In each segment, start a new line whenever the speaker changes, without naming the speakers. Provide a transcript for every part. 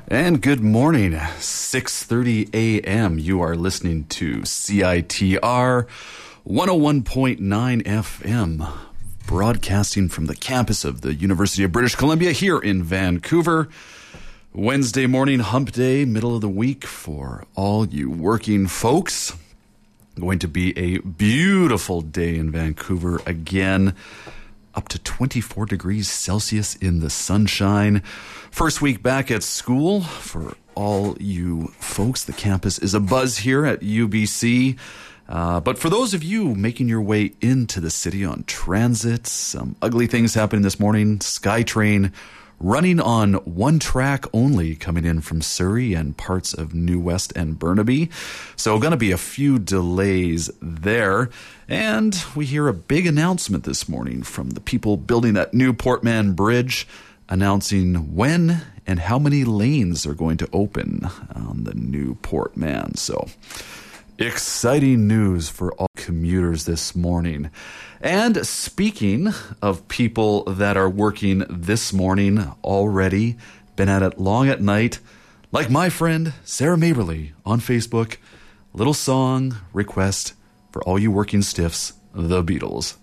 And good morning, 6:30 a.m. You are listening to CITR 101.9 FM, broadcasting from the campus of the University of British Columbia here in Vancouver. Wednesday morning, hump day, middle of the week for all you working folks. Going to be a beautiful day in Vancouver again. Up to 24 degrees Celsius in the sunshine. First week back at school for all you folks. The campus is abuzz here at UBC. But for those of you making your way into the city on transit, some ugly things happening this morning. SkyTrain running on one track only coming in from Surrey and parts of New West and Burnaby. So going to be a few delays there. And we hear a big announcement this morning from the people building that new Port Mann Bridge, announcing when and how many lanes are going to open on the new Port Mann. So exciting news for all commuters this morning. And speaking of people that are working this morning already, been at it long at night, like my friend Sarah Maberly on Facebook, little song request for all you working stiffs, The Beatles.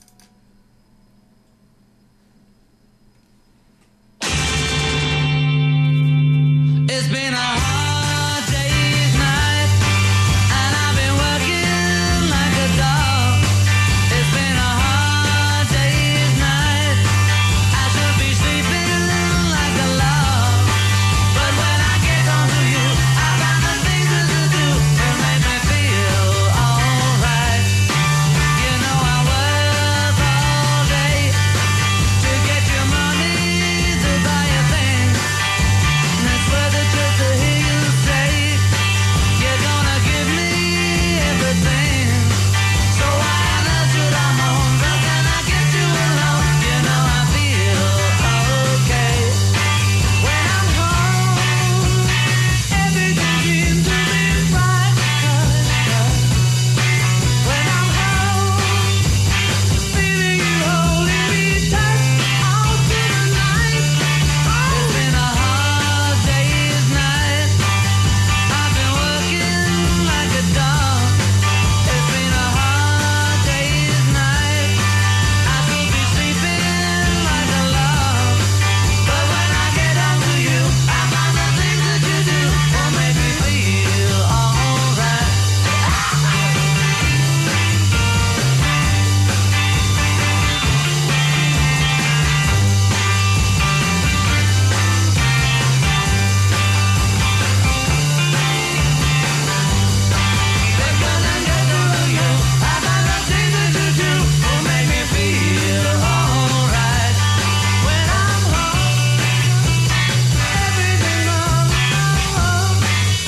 It's been a hard day's night, and I've been working like a dog. It's been a hard day's night, I should be sleeping like a log. But when I get home to you, I got the things to do to make me feel alright. You know I work all day to get your money to buy a thing. And it's worth it just to hear you say you're gonna give me everything. So why on earth should I moan? How can I get you alone? You know I feel okay. When I'm home, everything seems to be right. When I'm home, feeling you holding me tight all through the night. It's been a hard day's night, I've been working like a dog. It's been a hard day's night, I could be sleeping like a log. But when I get home to you, I find the things that you do will make me feel alright. When I get home to you, I find the things that you do will make me feel alright. When I'm home, everything on home.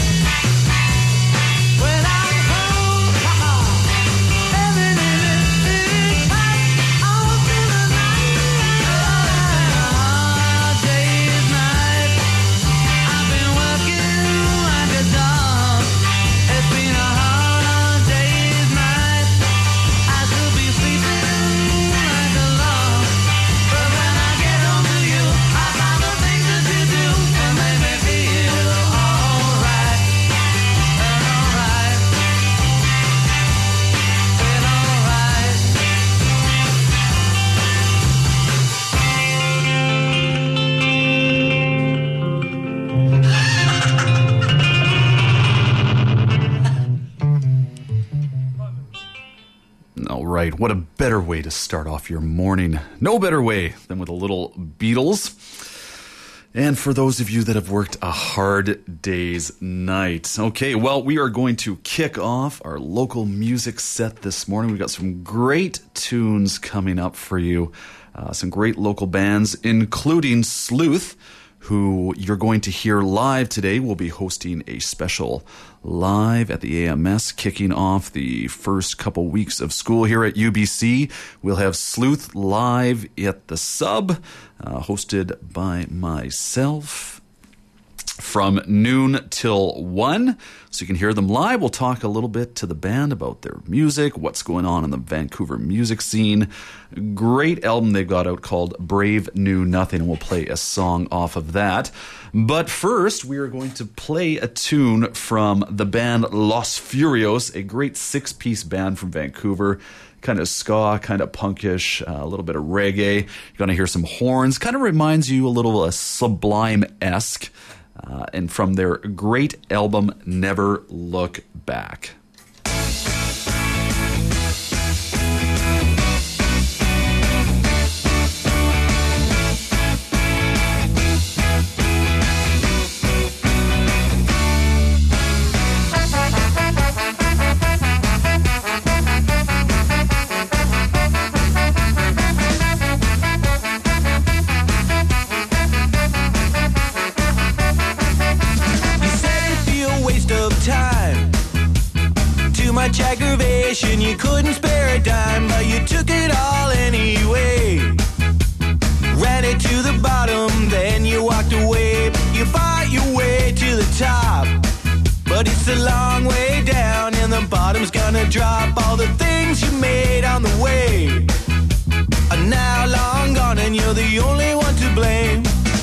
When I'm home, everything is tight all through the night. Hard day's night, I've been working like a dog. It's been a hard day's night, I should be sleeping like a log. But when I get home to you, I find the things that you do will make me feel alright. And alright. Feel alright.
All right, what a better way to start off your morning. No better way than with a little Beatles. And for those of you that have worked a hard day's night. Okay, well, we are going to kick off our local music set this morning. We've got some great tunes coming up for you. Some great local bands, including Sleuth, who you're going to hear live today. We'll be hosting a special live at the AMS, kicking off the first couple weeks of school here at UBC. We'll have Sleuth live at the Sub, hosted by myself. from noon till 1. So you can hear them live. We'll talk a little bit to the band about their music, what's going on in the Vancouver music scene. Great album they've got out called Brave New Nothing, and we'll play a song off of that. But first, we are going to play a tune from the band Los Furios, a great 6-piece band from Vancouver. Kind of ska, kind of punkish, a little bit of reggae. You're going to hear some horns. Kind of reminds you a little Sublime-esque. And from their great album, Never Look Back.
Much aggravation, you couldn't spare a dime, but you took it all anyway. Ran it to the bottom, then you walked away. You fought your way to the top, but it's a long way down, and the bottom's gonna drop. All the things you made on the way are now long gone, and you're the only one to blame.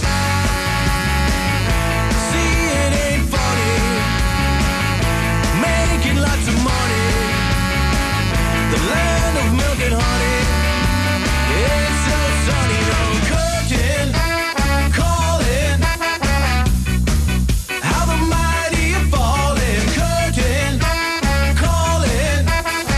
See, it ain't funny making lots of money. The land of milk and honey, it's so sunny. No curtain calling, how the mighty are falling. Curtain calling,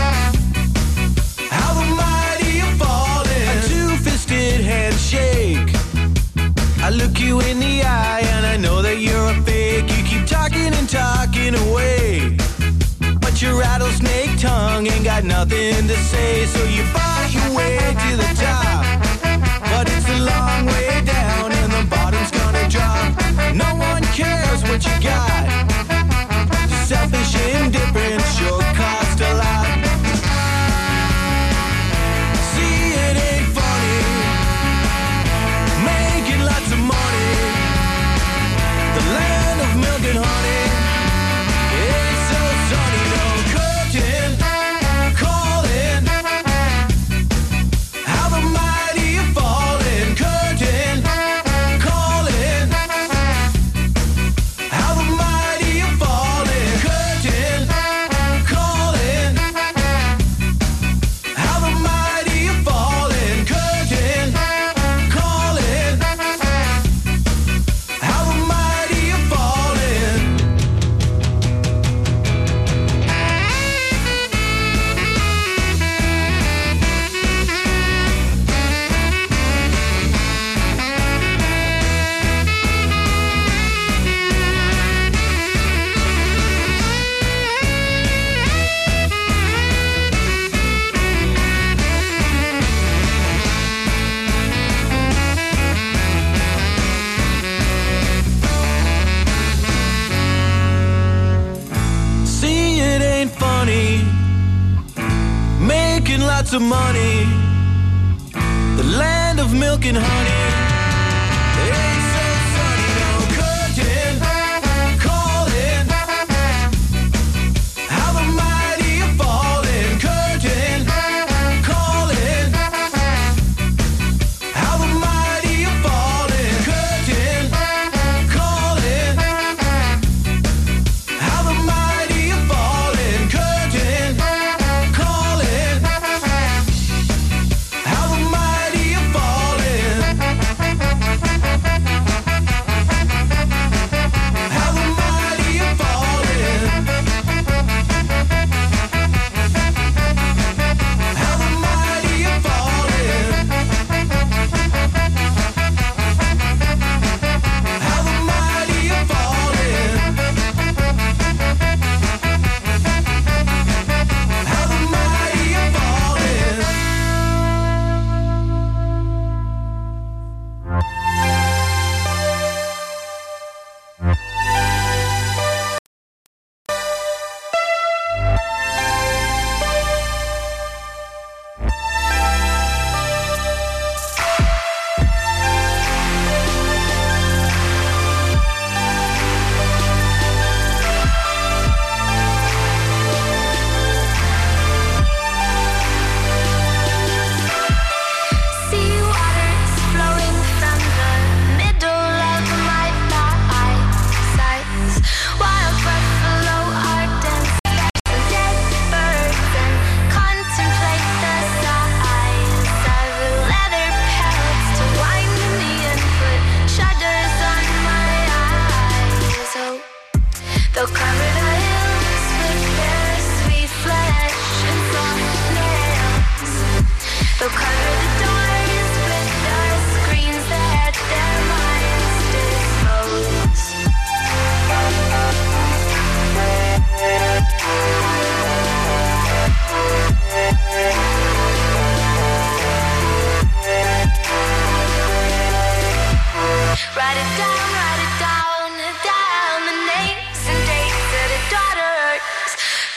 how the mighty are falling. A two-fisted handshake, I look you in the eye and I know that you're a fake. You keep talking and talking away, but your rattlesnake tongue ain't got nothing to say. So you fight your way to the top, but it's a long way down and the bottom's gonna drop. No one cares what you got. Selfish indifference sure cost a lot. See, it ain't funny making lots of money. The land of milk and honey, it's so sunny. No curtain calling, how the mighty are falling. Curtain calling, how the mighty are falling. Curtain calling, how the mighty are falling. Curtain calling, how the mighty are falling. See, it ain't funny making lots of money. The land of milk and honey, it's so sunny. No curtain calling, how the mighty are falling. Curtain calling, how the mighty are falling. Curtain calling, how the mighty are falling. Curtain calling, how the mighty are falling.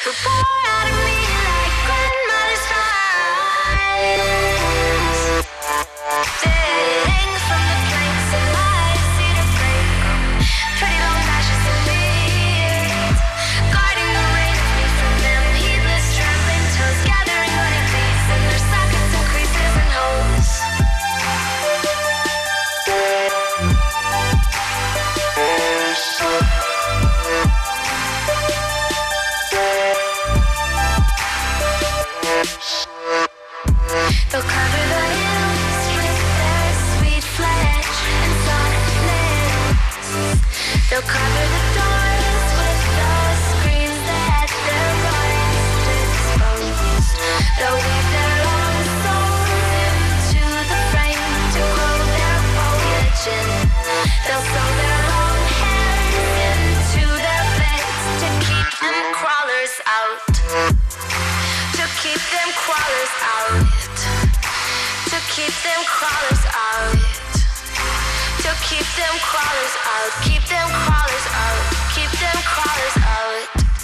to pour out of me like grandmother's fires. Dead hangs from the planks in my cedar frame. Pretty long lashes and beards, guarding the rain of me from them heedless trampling toes, gathering honeybees in their sockets and creases and holes. They'll cover the hills with their sweet flesh and soft nails. They'll cover the doors with the screens that their minds exposed. They'll weave their own souls into the frame to grow their foliage in. They'll sew their long hairs into their beds to keep them crawlers out. To keep them crawlers out. To keep them crawlers out. To keep them crawlers out. Keep them crawlers out. Keep them crawlers out.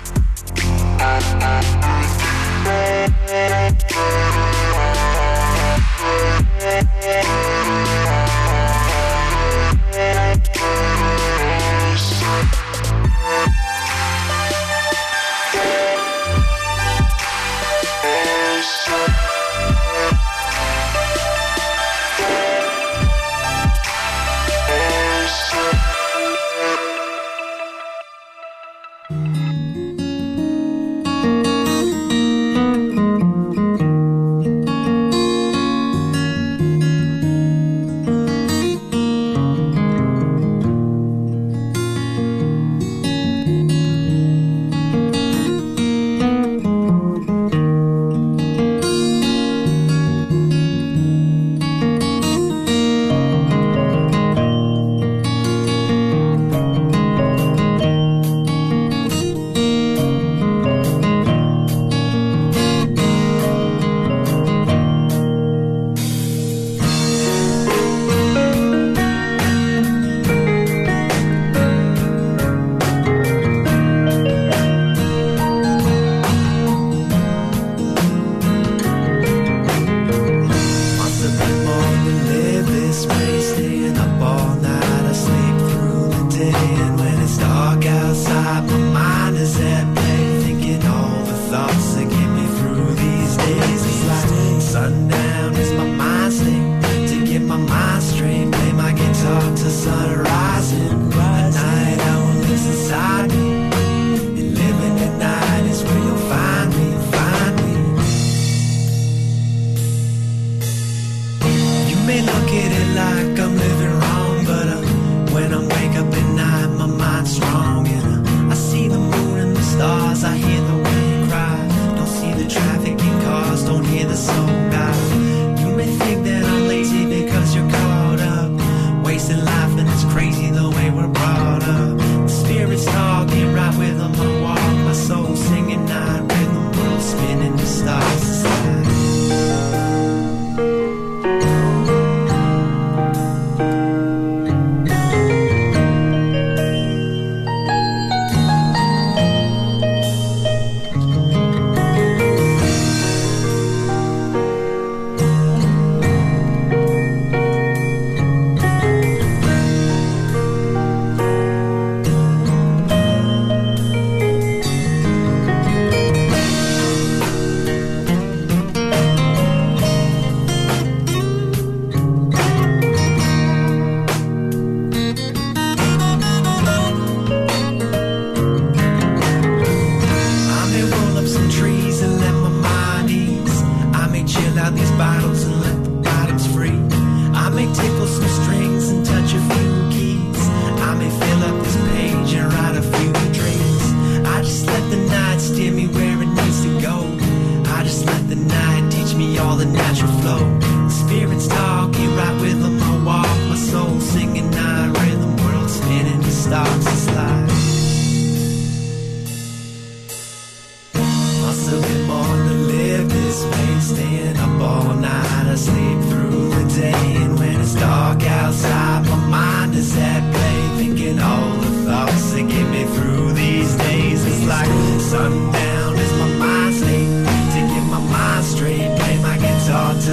Sleep through the day, and when it's dark outside, my mind is at play, thinking all the thoughts that get me through these days. It's like sundown is my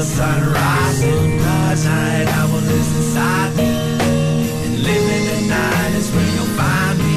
the sunrise. At night I will lose inside me. And living at night is where you'll find me,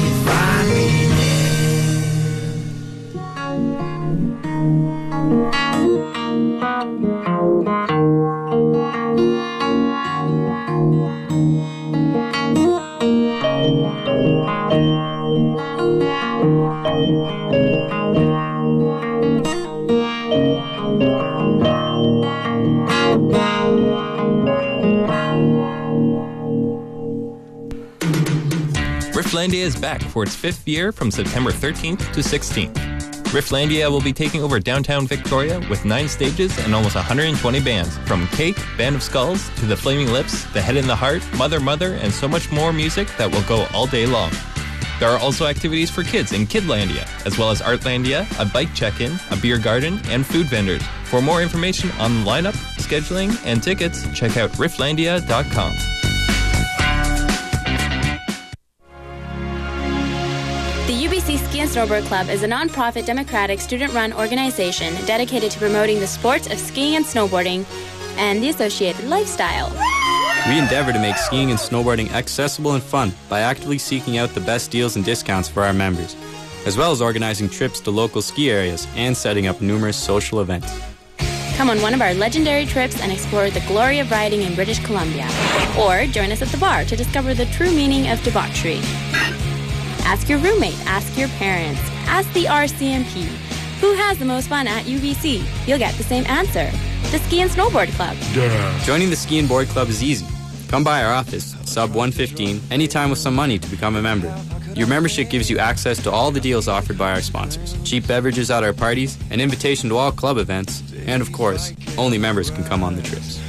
Rifflandia is back for its 5th year from September 13th to 16th. Rifflandia will be taking over downtown Victoria with 9 stages and almost 120 bands, from Cake, Band of Skulls, to The Flaming Lips, The Head in the Heart, Mother Mother, and so much more music that will go all day long. There are also activities for kids in Kidlandia, as well as Artlandia, a bike check-in, a beer garden, and food vendors. For more information on lineup, scheduling, and tickets, check out rifflandia.com.
The UBC Ski and Snowboard Club is a non-profit, democratic, student-run organization dedicated to promoting the sports of skiing and snowboarding and the associated lifestyle.
We endeavor to make skiing and snowboarding accessible and fun by actively seeking out the best deals and discounts for our members, as well as organizing trips to local ski areas and setting up numerous social events.
Come on one of our legendary trips and explore the glory of riding in British Columbia. Or join us at the bar to discover the true meaning of debauchery. Ask your roommate, ask your parents, ask the RCMP. Who has the most fun at UBC? You'll get the same answer. The Ski and Snowboard Club.
Joining the Ski and Board Club is easy. Come by our office, sub 115, anytime with some money to become a member. Your membership gives you access to all the deals offered by our sponsors, cheap beverages at our parties, an invitation to all club events, and of course, only members can come on the trips.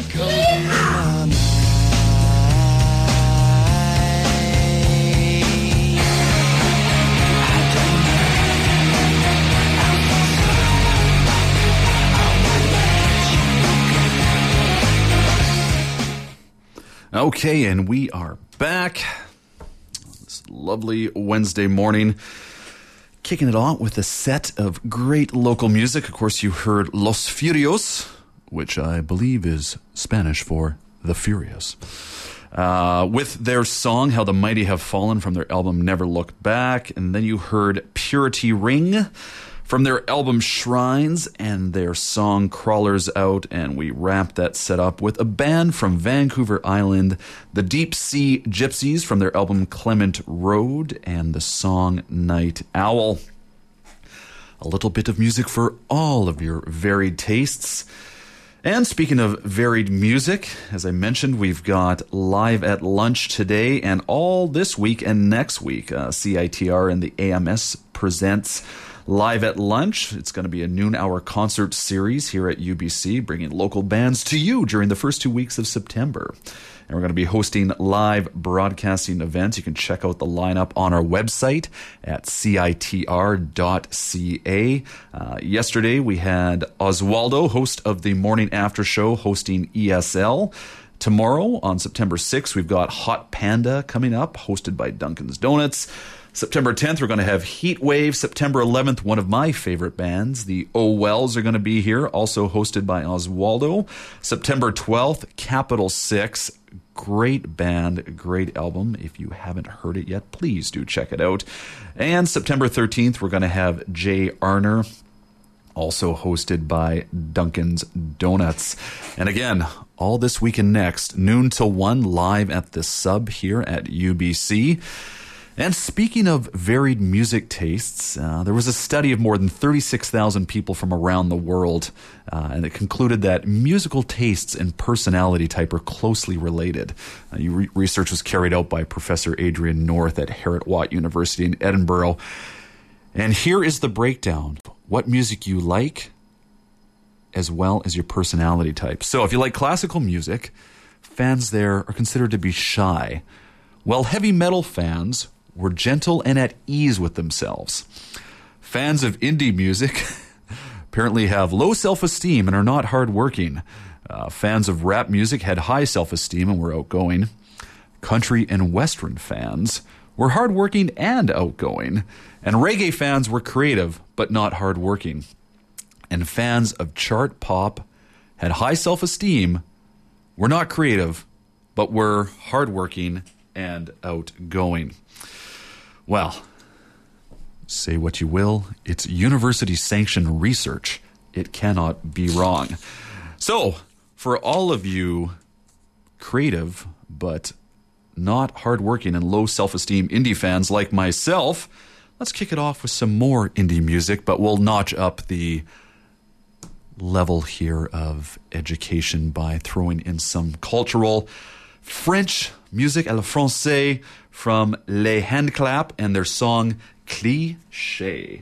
Okay, and we are back. This lovely Wednesday morning. Kicking it off with a set of great local music. Of course, you heard Los Furios, which I believe is Spanish for The Furious. With their song, How the Mighty Have Fallen, from their album Never Looked Back. And then you heard Purity Ring from their album Shrines and their song Crawlers Out. And we wrapped that set up with a band from Vancouver Island, the Deep Sea Gypsies, from their album Clement Road and the song Night Owl. A little bit of music for all of your varied tastes. And speaking of varied music, as I mentioned, we've got Live at Lunch today and all this week and next week. CITR and the AMS presents Live at Lunch. It's going to be a noon-hour concert series here at UBC, bringing local bands to you during the first 2 weeks of September. And we're going to be hosting live broadcasting events. You can check out the lineup on our website at citr.ca. Yesterday, we had Oswaldo, host of the Morning After Show, hosting ESL. Tomorrow, on September 6th, we've got Hot Panda coming up, hosted by Dunkin's Donuts. September 10th, we're going to have Heat Wave. September 11th, one of my favorite bands, the Oh Wells, are going to be here, also hosted by Oswaldo. September 12th, Capital 6. Great band, great album. If you haven't heard it yet, please do check it out. And September 13th, we're going to have Jay Arner, also hosted by Dunkin's Donuts. And again, all this week and next, noon till 1, live at the Sub here at UBC. And speaking of varied music tastes, there was a study of more than 36,000 people from around the world, and it concluded that musical tastes and personality type are closely related. Research was carried out by Professor Adrian North at Heriot-Watt University in Edinburgh. And here is the breakdown: what music you like, as well as your personality type. So if you like classical music, fans there are considered to be shy, while heavy metal fans were gentle and at ease with themselves. Fans of indie music apparently have low self-esteem and are not hardworking. Fans of rap music had high self-esteem and were outgoing. Country and Western fans were hardworking and outgoing. And reggae fans were creative but not hardworking. And fans of chart pop had high self-esteem, were not creative, but were hardworking and outgoing. Well, say what you will, it's university-sanctioned research. It cannot be wrong. So, for all of you creative but not hardworking and low self-esteem indie fans like myself, let's kick it off with some more indie music, but we'll notch up the level here of education by throwing in some cultural French music à la français from Les Handclap and their song Cliché.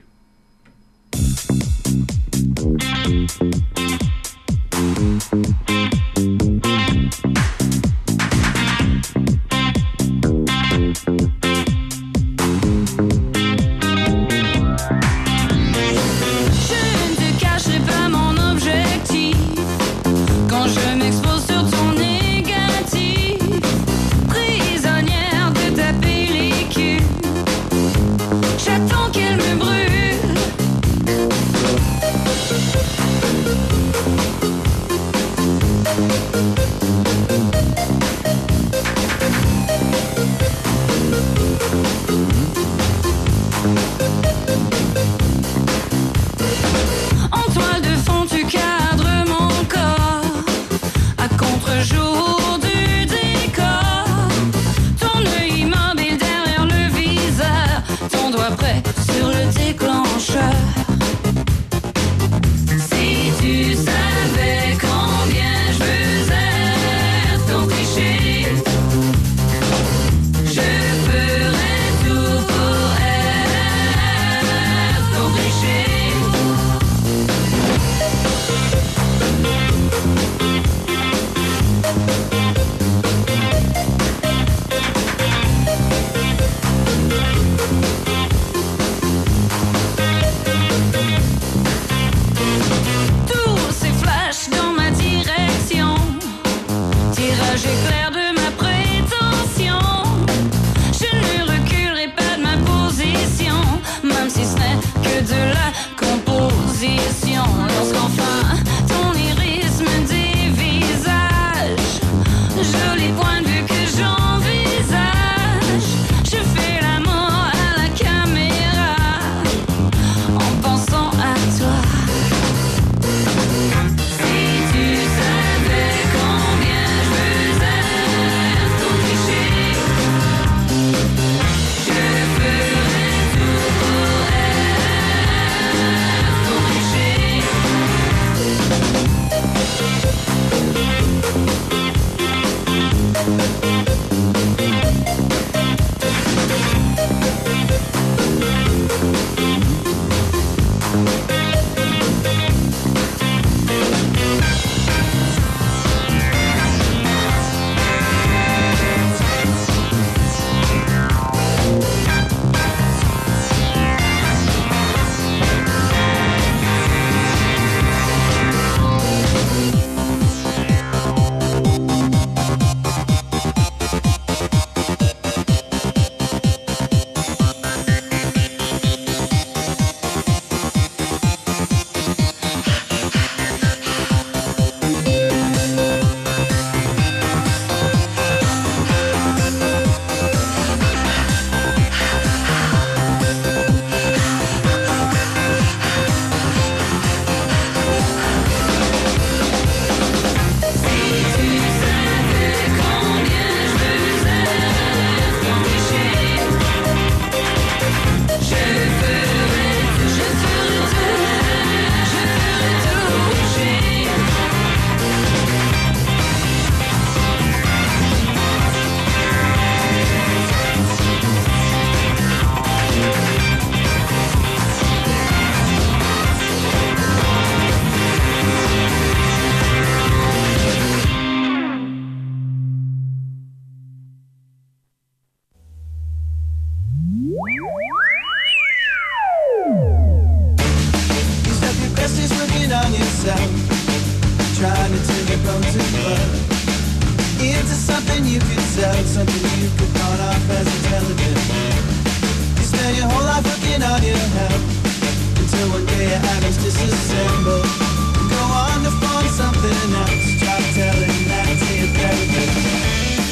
Until one day your atoms disassemble. Go on to form something else. Try telling that to your therapist.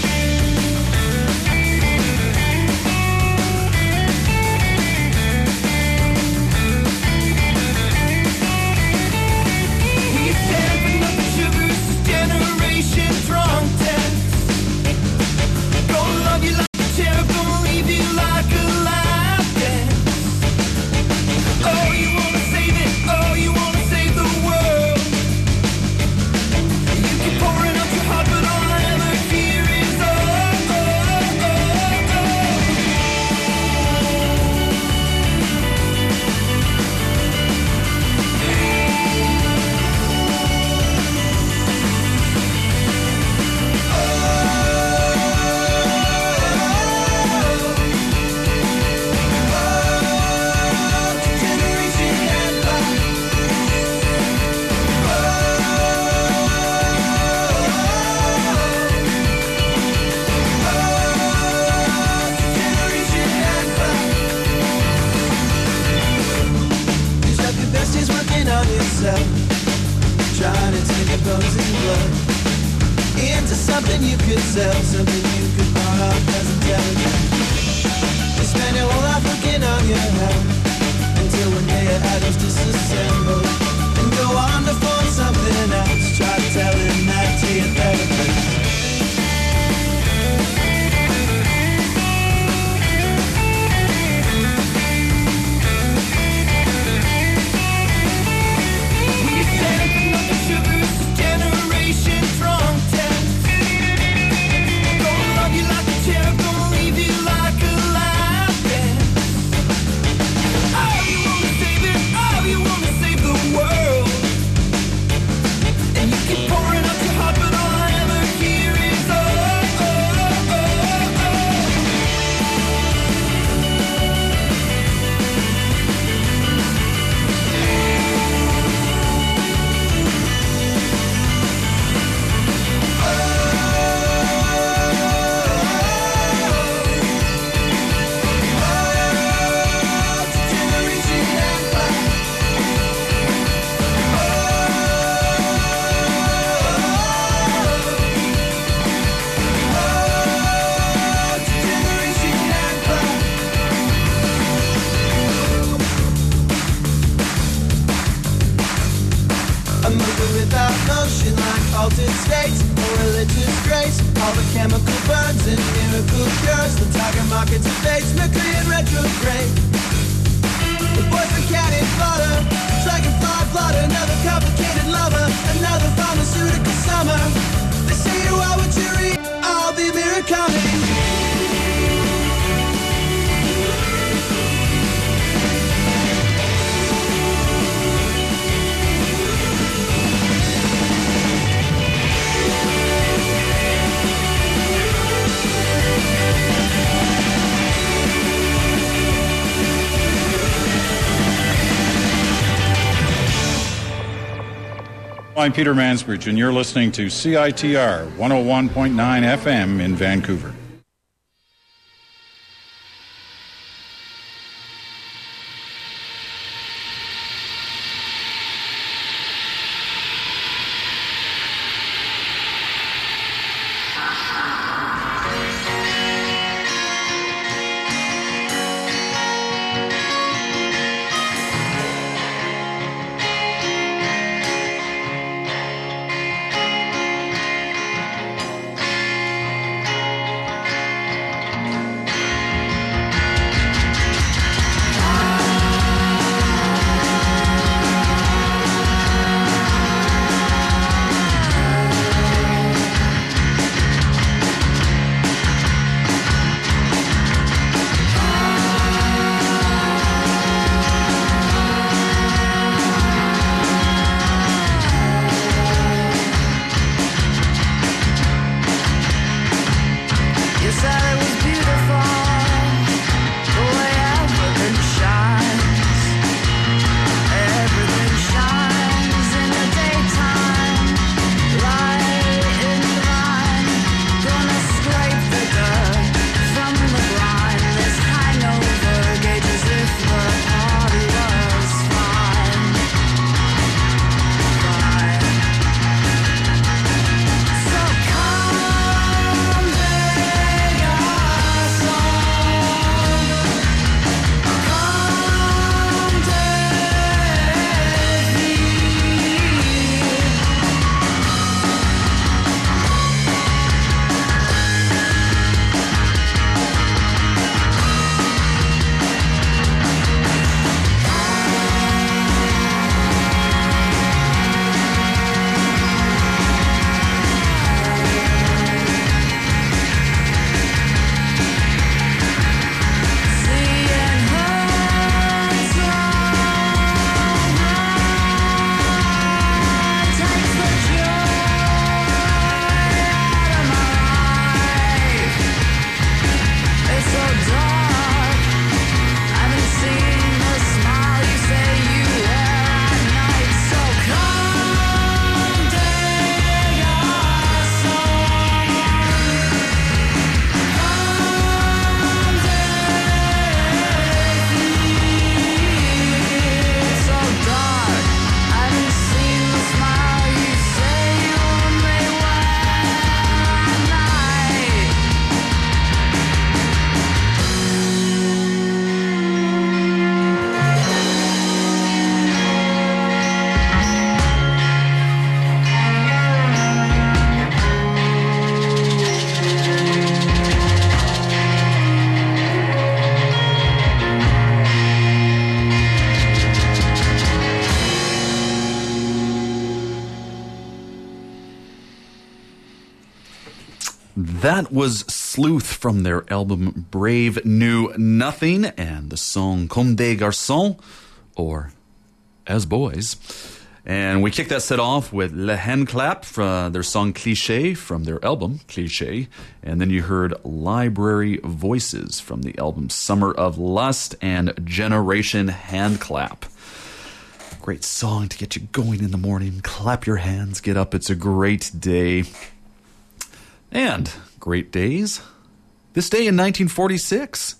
Trying to take your bones and blood into something you could sell, something you could borrow as intelligence. You spend your whole life looking on your health until one day your atoms disassemble and go on to form something else. Try telling that to your therapist. Altered states or religious grace. All the chemical burns and miracle cures. The target market's face, Mercury in retrograde. The boyfriend cannon flutter, dragonfly flutter. Another complicated lover, another pharmaceutical summer. They say you are what you read. I'll be Murakami.
I'm Peter Mansbridge, and you're listening to CITR 101.9 FM in Vancouver.
That was Sleuth from their album Brave New Nothing and the song Comme des Garçons, or As Boys. And we kicked that set off with Le Hand Clap from their song Cliché from their album Cliché. And then you heard Library Voices from the album Summer of Lust and Generation Hand Clap. Great song to get you going in the morning. Clap your hands, get up. It's a great day. And great days. This day in 1946.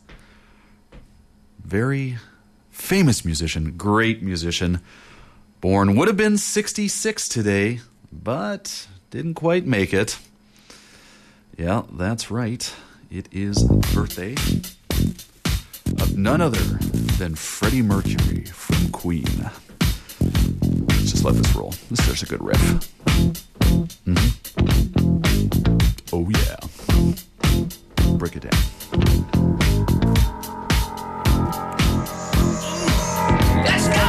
Very famous musician, great musician. Born would have been 66 today, but didn't quite make it. Yeah, that's right. It is the birthday of none other than Freddie Mercury from Queen. Let's just let this roll. There's a good riff. Oh yeah. Break it down.
Let's go!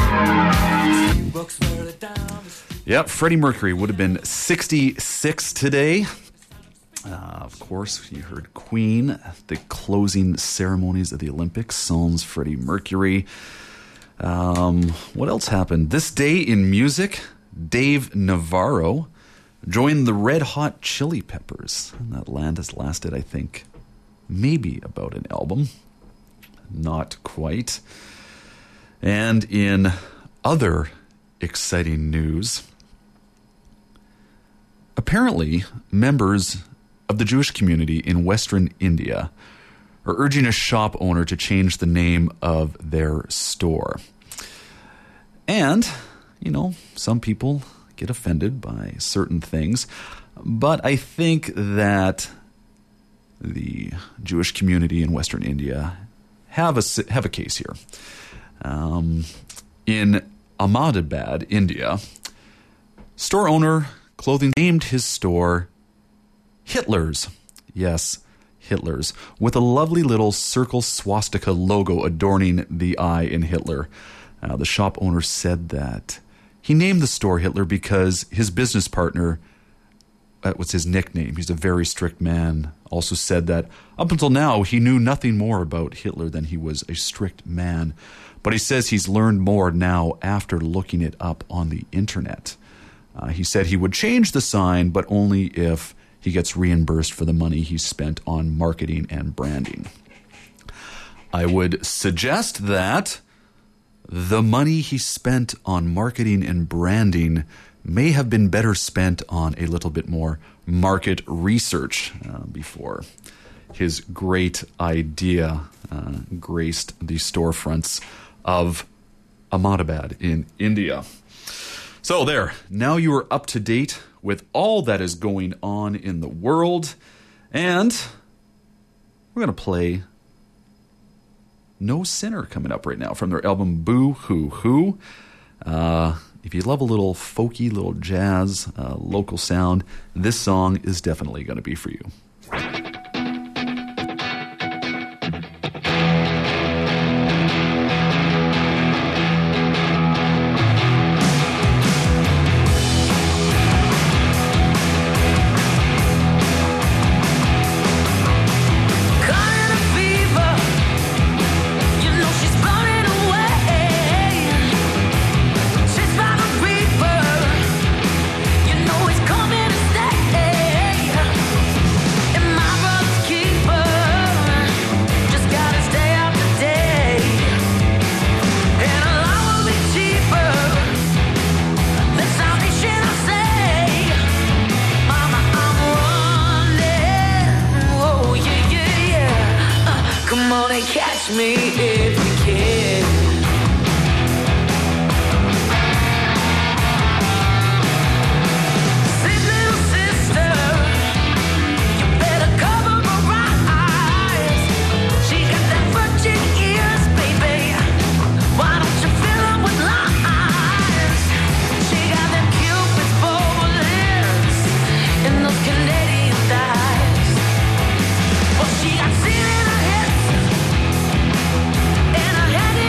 Yep, Freddie Mercury would have been 66 today. Of course, you heard Queen, the closing ceremonies of the Olympics, Psalms, Freddie Mercury. What else happened? This day in music, Dave Navarro joined the Red Hot Chili Peppers. And that land has lasted, I think, maybe about an album. Not quite. And in other exciting news, apparently members of the Jewish community in Western India are urging a shop owner to change the name of their store. And, you know, some people get offended by certain things, but I think that the Jewish community in Western India have a case here. In Ahmedabad, India, store owner clothing named his store Hitler's. Yes, Hitler's, with a lovely little circle swastika logo adorning the eye in Hitler. The shop owner said that he named the store Hitler because his business partner, that was his nickname, he's a very strict man, also said that up until now he knew nothing more about Hitler than he was a strict man. But he says he's learned more now after looking it up on the internet. He said he would change the sign, but only if he gets reimbursed for the money he spent on marketing and branding. I would suggest that the money he spent on marketing and branding may have been better spent on a little bit more market research before his great idea graced the storefronts of Ahmedabad in India. So there, now you are up to date with all that is going on in the world, and we're going to play No Sinner coming up right now from their album Boo Hoo Hoo. If you love a little folky, little jazz, local sound, this song is definitely going to be for you.
Catch me if you can. Sweet little sister, you better cover her eyes. She got that virgin ears, baby. Why don't you fill them with lies? She got them Cupid's bow lips and those Canadian thighs. Well, she got sin in her hips and her head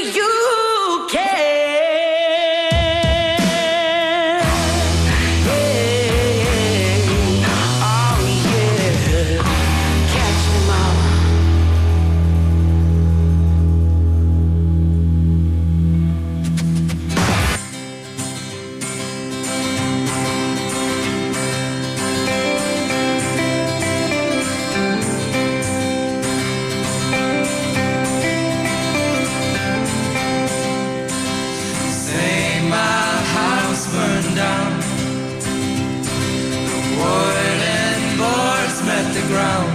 you can. Oh yeah, catch me, mama. Say my house burned down, the wood and boards met the ground,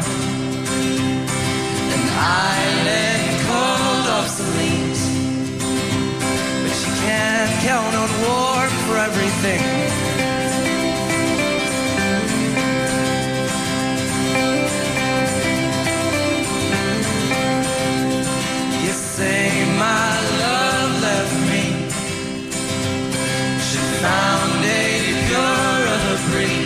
an island called obsolete, but you can't count on war for everything. You say my love left me, she found a purer breed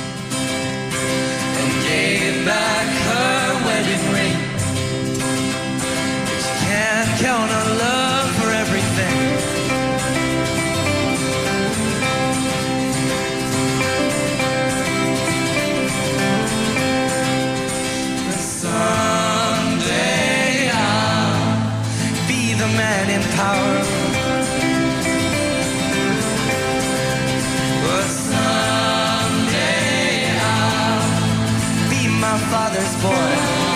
and gave back her wedding ring. But you can't count on love for everything. But someday I'll be the man in power. But someday I'll be my father's boy.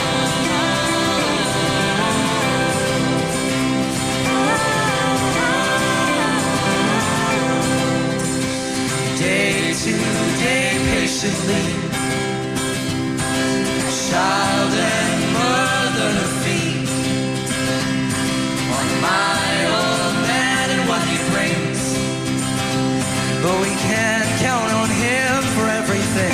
Day to day patiently, child and mother to feed, on my old man and what he brings. But we can't count on him for everything.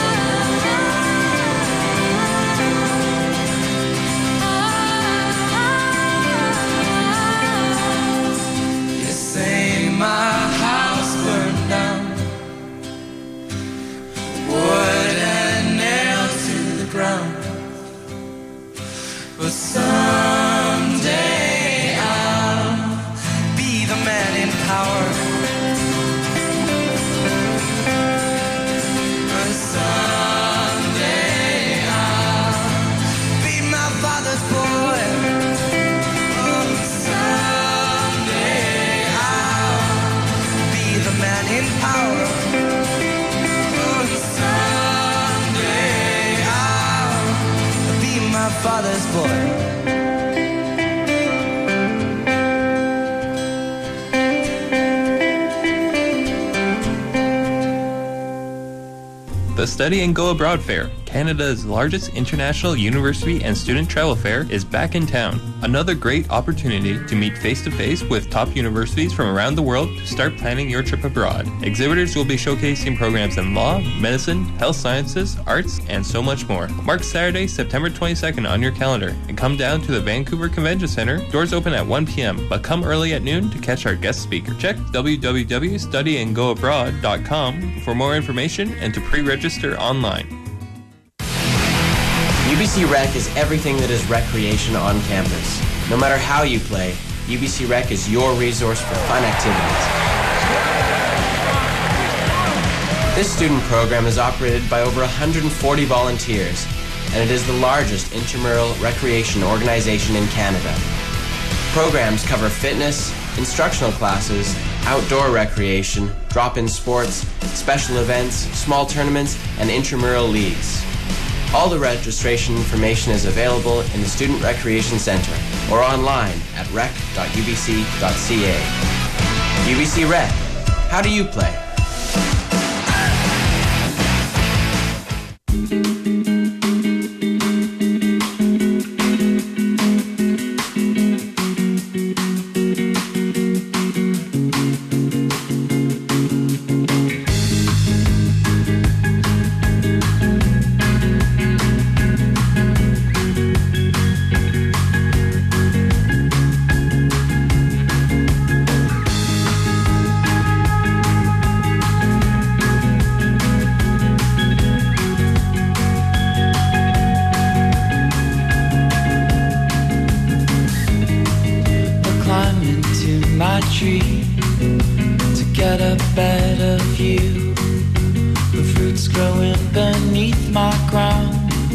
You say my house burned down, wood and nailed to the ground. But someday I'll be the man in power. But someday I'll be my father's boy. Oh, someday I'll be the man in power. Oh, someday I'll be my father's boy.
The Study and Go Abroad Fair, Canada's largest international university and student travel fair, is back in town. Another great opportunity to meet face-to-face with top universities from around the world to start planning your trip abroad. Exhibitors will be showcasing programs in law, medicine, health sciences, arts, and so much more. Mark Saturday, September 22nd on your calendar and come down to the Vancouver Convention Center. Doors open at 1 p.m., but come early at noon to catch our guest speaker. Check www.studyandgoabroad.com for more information and to pre-register online.
UBC Rec is everything that is recreation on campus. No matter how you play, UBC Rec is your resource for fun activities. This student program is operated by over 140 volunteers, and it is the largest intramural recreation organization in Canada. Programs cover fitness, instructional classes, outdoor recreation, drop-in sports, special events, small tournaments, and intramural leagues. All the registration information is available in the Student Recreation Center or online at rec.ubc.ca. UBC Rec. How do you play?
into my tree to get a better view of roots growing beneath my ground.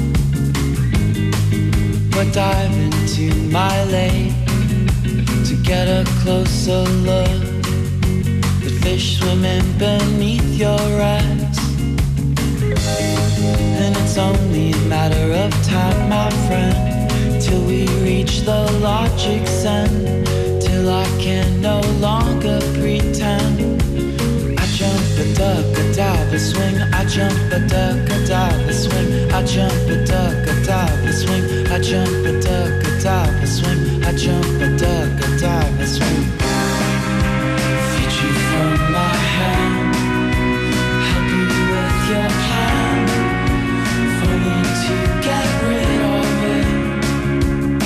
Or dive into my lake to get a closer look at fish swimming beneath your eyes. And it's only a matter of time, my friend, till we reach the logic's end, till I can no longer pretend. I jump a duck, a dive, a swing. I jump a duck, a dive, a swing. I jump a duck, a dive, a swing. I jump a duck, a dive, a swing. I jump a duck, a dive, a swing. Feed you from my hand, help you with your plan, if only to get rid of it.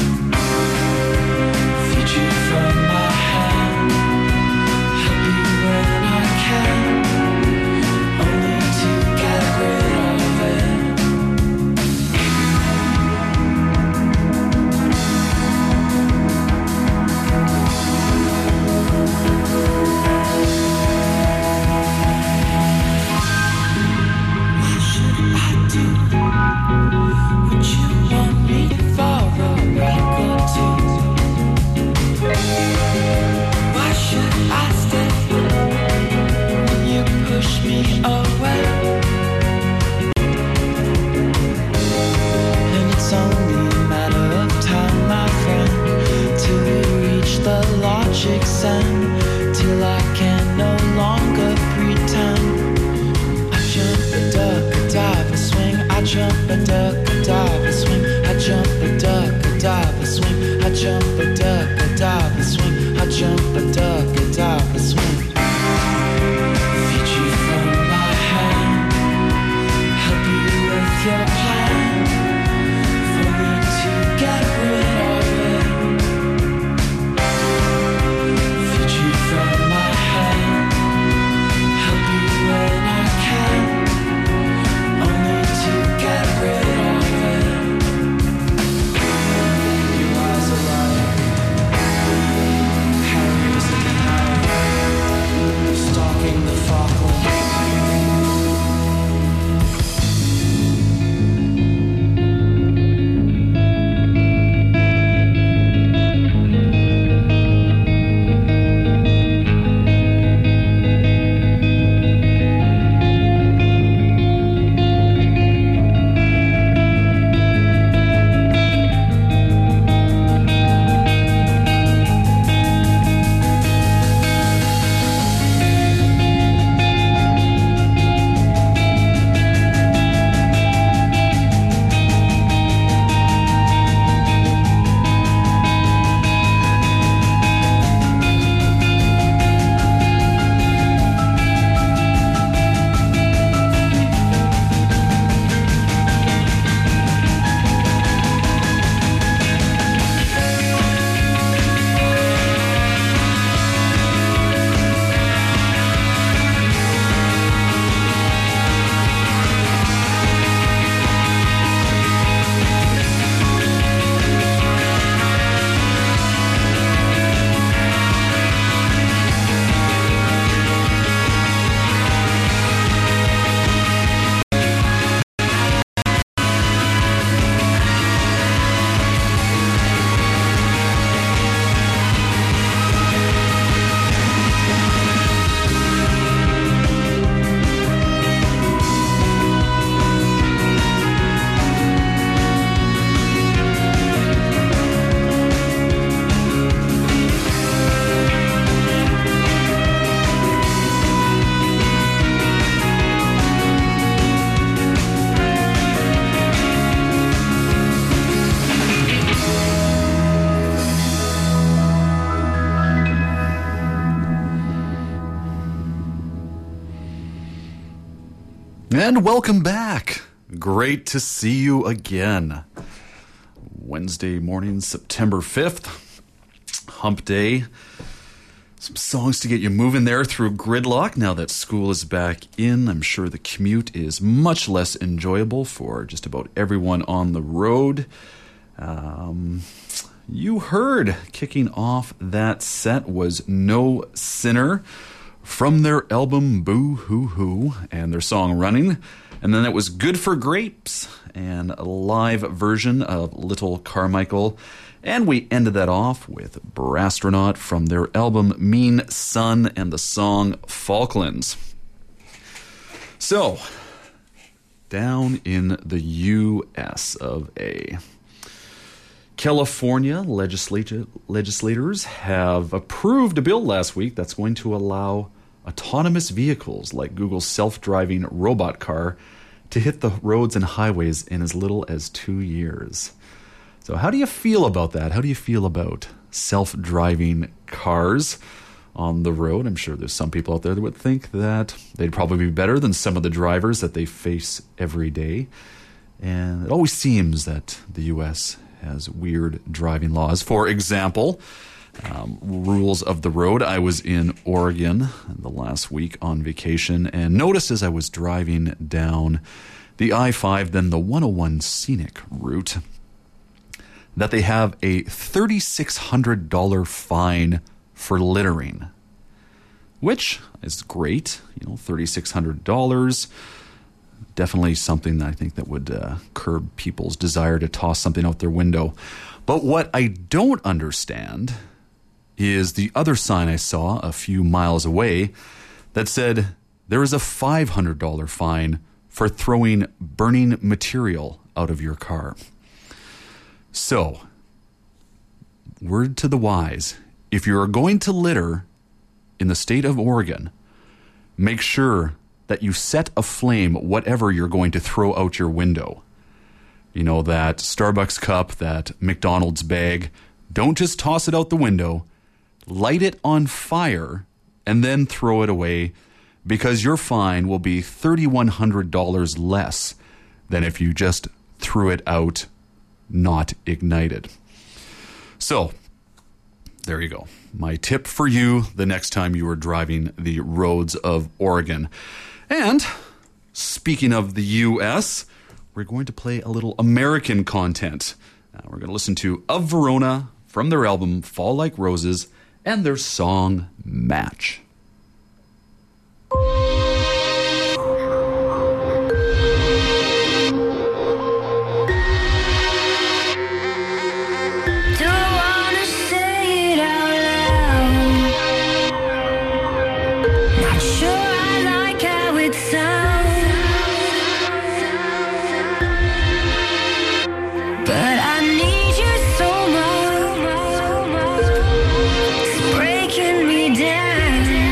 Feed you from my hand, help you when I can, only to get rid of it. What should I do? Would you want me for a week or two? Why should I stay when you push me away? And it's only a matter of time, my friend, till we reach the logic's end, till I can no longer pretend. I jump a duck, a dive, a swing. I jump a duck, a dive, a swing. I jump a duck, a dive, a swing. I jump a duck, a dive, a swing. I jump a duck, a dive, a swing. Feed you from my hand, help you with your plan, for me to get rid of it. Feed you from my hand, help you when I can, only to get rid of it. Your eyes are like Harry's in the night, stalking the Falkland.
And welcome back. Great to see you again. Wednesday morning, September 5th, hump day. Some songs to get you moving there through gridlock now that school is back in. I'm sure the commute is much less enjoyable for just about everyone on the road. you heard kicking off that set was No Sinner from their album Boo Hoo Hoo and their song Running. And then it was Good for Grapes and a live version of Little Carmichael. And we ended that off with Brastronaut from their album Mean Sun and the song Falklands. So, down in the U.S. of A., California legislators have approved a bill last week that's going to allow autonomous vehicles like Google's self-driving robot car to hit the roads and highways in as little as 2 years. So how do you feel about that? How do you feel about self-driving cars on the road? I'm sure there's some people out there that would think that they'd probably be better than some of the drivers that they face every day. And it always seems that the U.S. has weird driving laws. For example, rules of the road. I was in Oregon the last week on vacation and noticed as I was driving down the I-5, then the 101 scenic route, that they have a $3,600 fine for littering, which is great. You know, $3,600. Definitely something that I think that would curb people's desire to toss something out their window. But what I don't understand is the other sign I saw a few miles away that said there is a $500 fine for throwing burning material out of your car. So, word to the wise, if you're going to litter in the state of Oregon, make sure that you set aflame whatever you're going to throw out your window. You know, that Starbucks cup, that McDonald's bag. Don't just toss it out the window. Light it on fire and then throw it away, because your fine will be $3,100 less than if you just threw it out not ignited. So, there you go. My tip for you the next time you are driving the roads of Oregon. And speaking of the U.S., we're going to play a little American content. We're going to listen to Of Verona from their album Fall Like Roses and their song Match.
Breaking me down.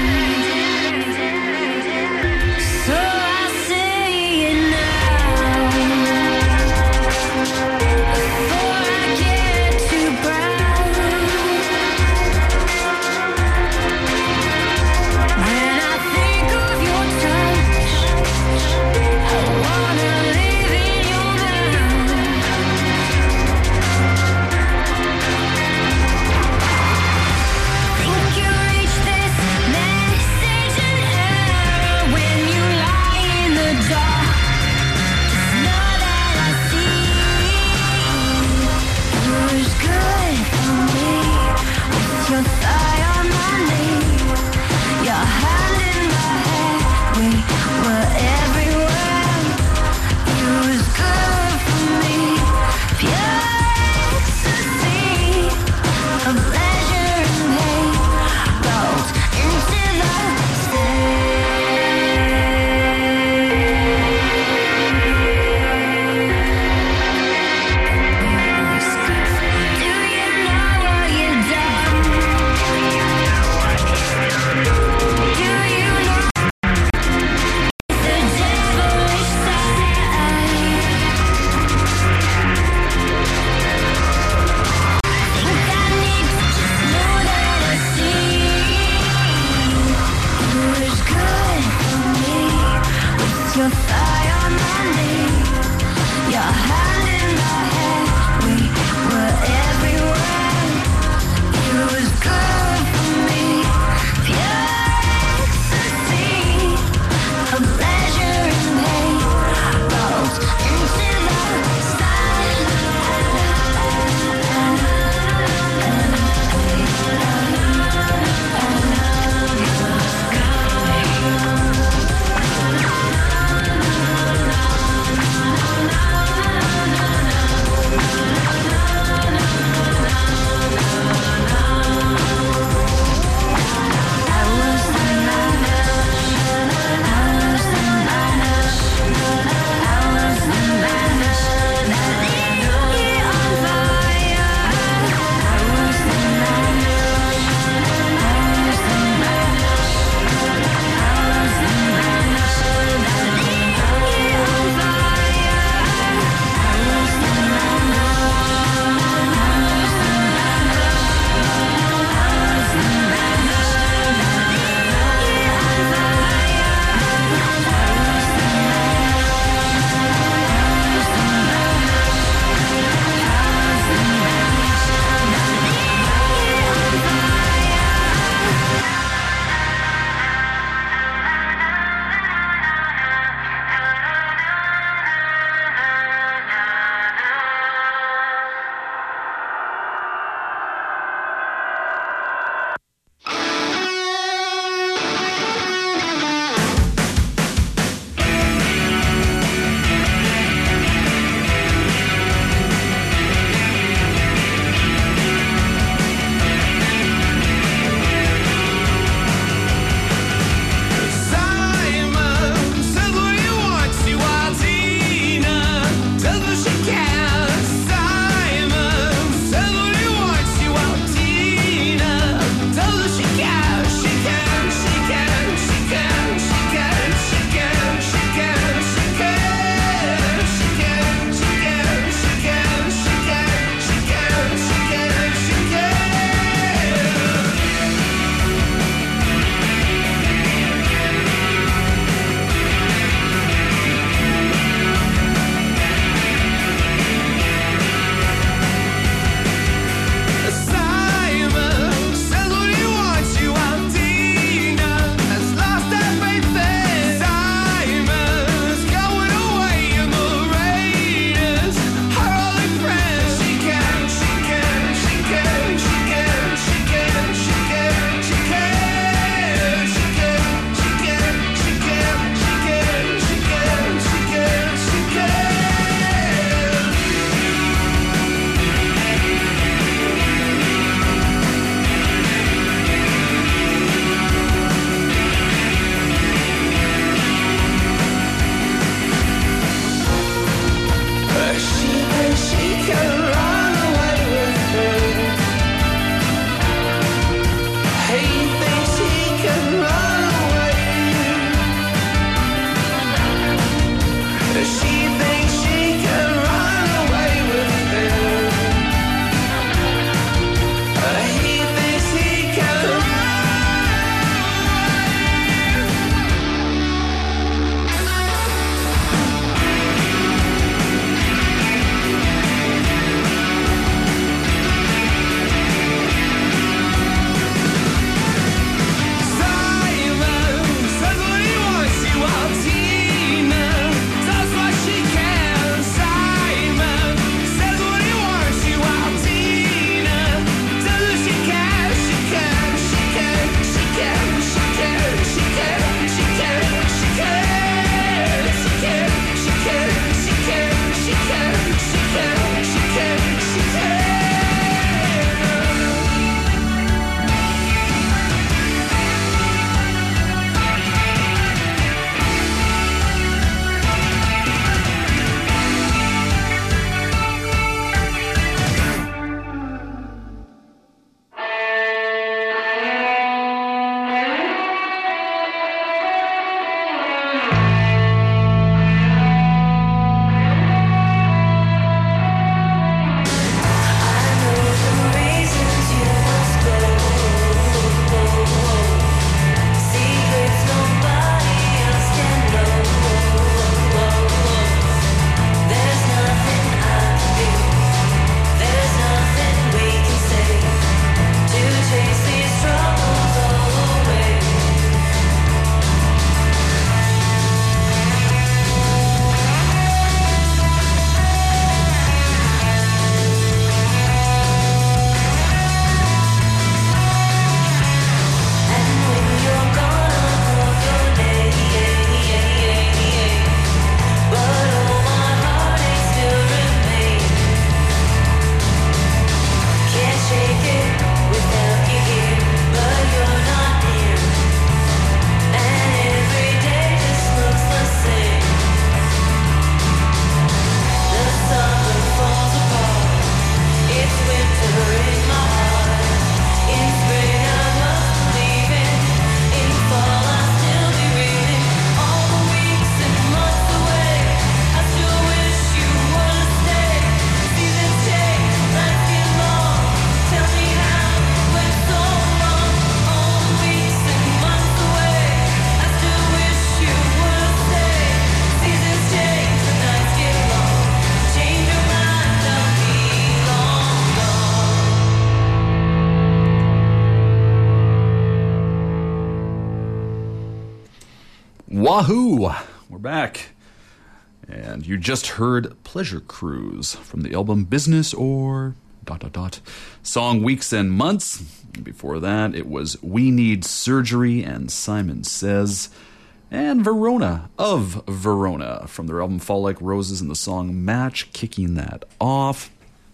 Wahoo! We're back. And you just heard Pleasure Cruise from the album Business or ... Song Weeks and Months. Before that, it was We Need Surgery and Simon Says. And Verona of Verona from their album Fall Like Roses and the song Match, kicking that off.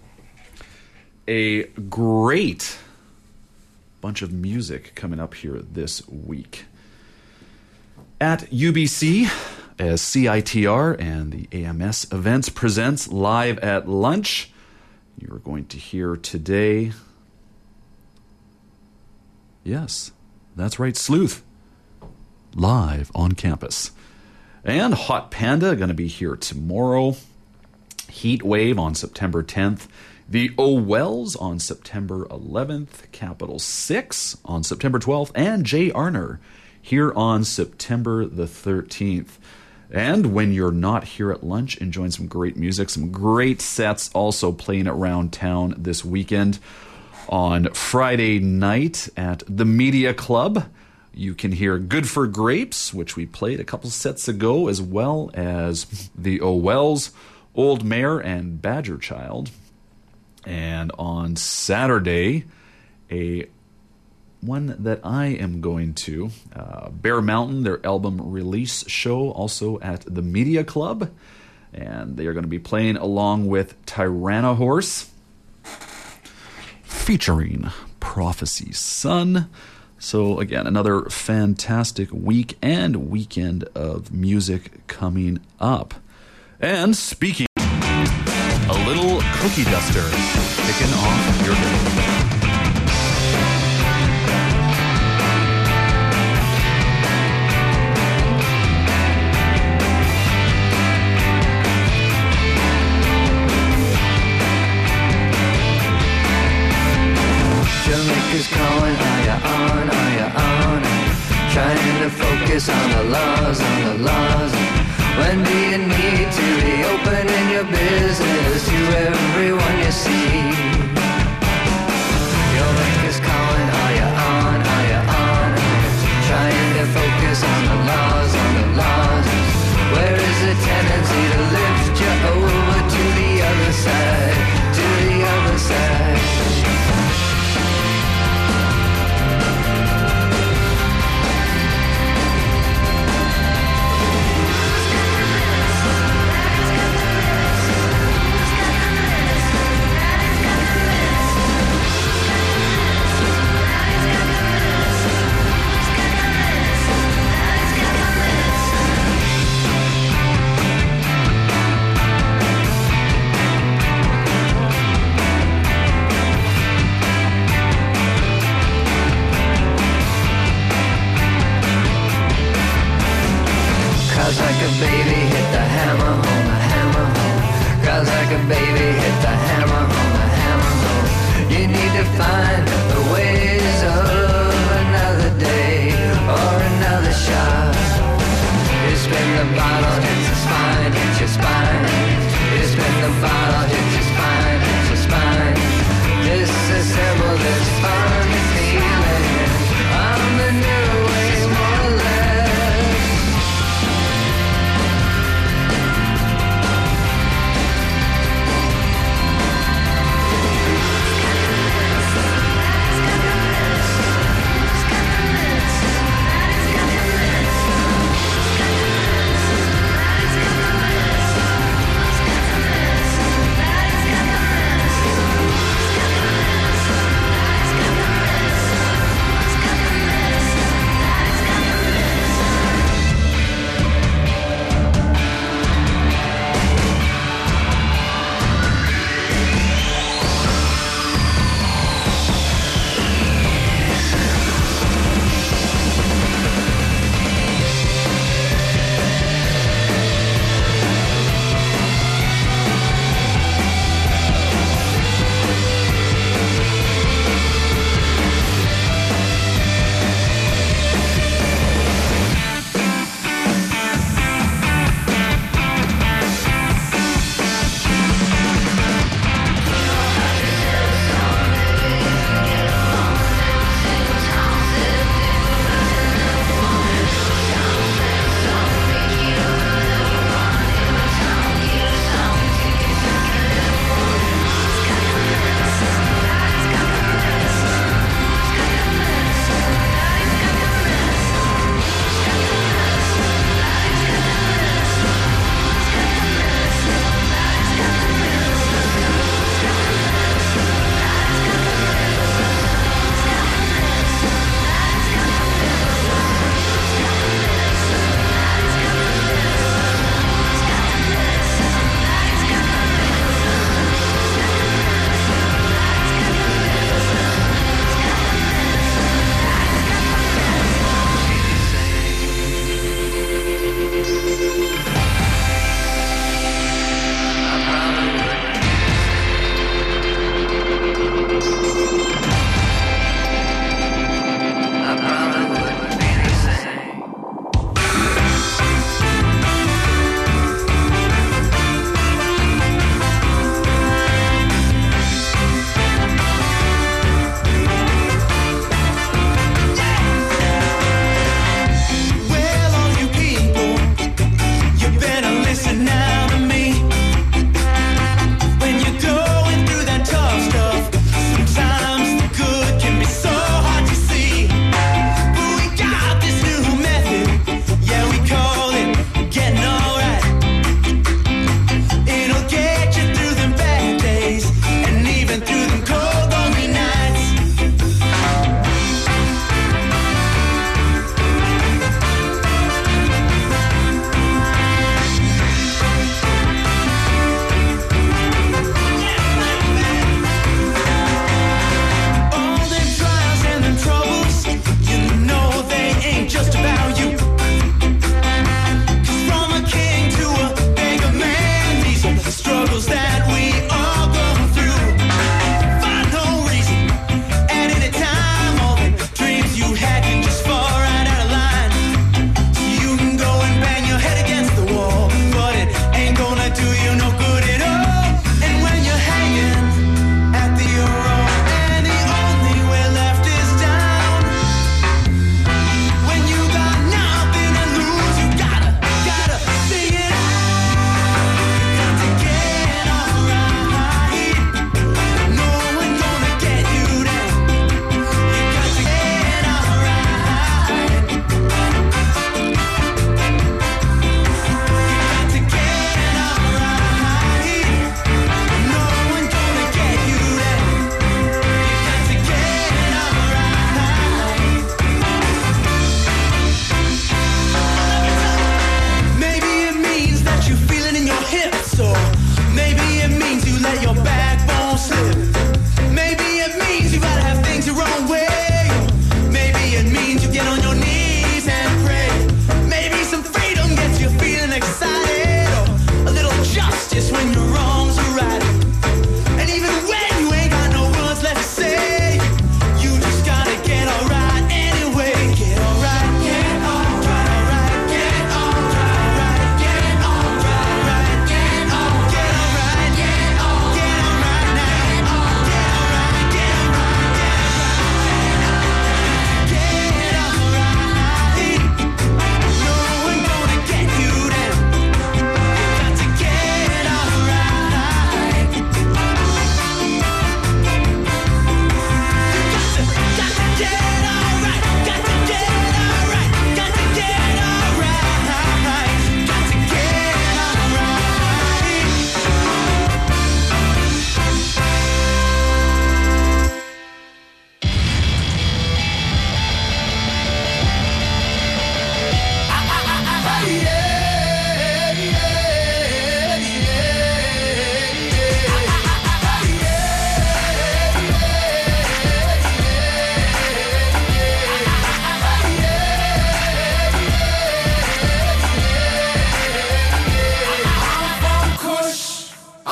A great bunch of music coming up here this week. At UBC, as CITR and the AMS Events presents Live at Lunch, you're going to hear today, yes, that's right, Sleuth, live on campus. And Hot Panda going to be here tomorrow. Heat Wave on September 10th. The O'Wells on September 11th. Capital 6 on September 12th. And Jay Arner here on September the 13th. And when you're not here at lunch, enjoying some great music, some great sets also playing around town this weekend. On Friday night at the Media Club, you can hear Good for Grapes, which we played a couple sets ago, as well as the O'Wells, Old Mare, and Badger Child. And on Saturday, a one that I am going to, Bear Mountain, their album release show, also at the Media Club. And they are going to be playing along with Tyrannahorse, featuring Prophecy Sun. So again, another fantastic week and weekend of music coming up. And speaking, a little cookie duster kicking off your day.
Jamaica's calling, are you on, trying to focus on the laws, When do you need to be opening your business to everyone you see? Jamaica's calling, are you on, trying to focus on the laws, Where is the tendency to lift you over to the other side, like a baby hit the hammer home, Cries like a baby hit the hammer home, You need to find the ways of another day or another shot. You spin the bottle, hits your spine, You spin the bottle, hits your spine, Disassemble this funny feeling. I'm the new way, more or less.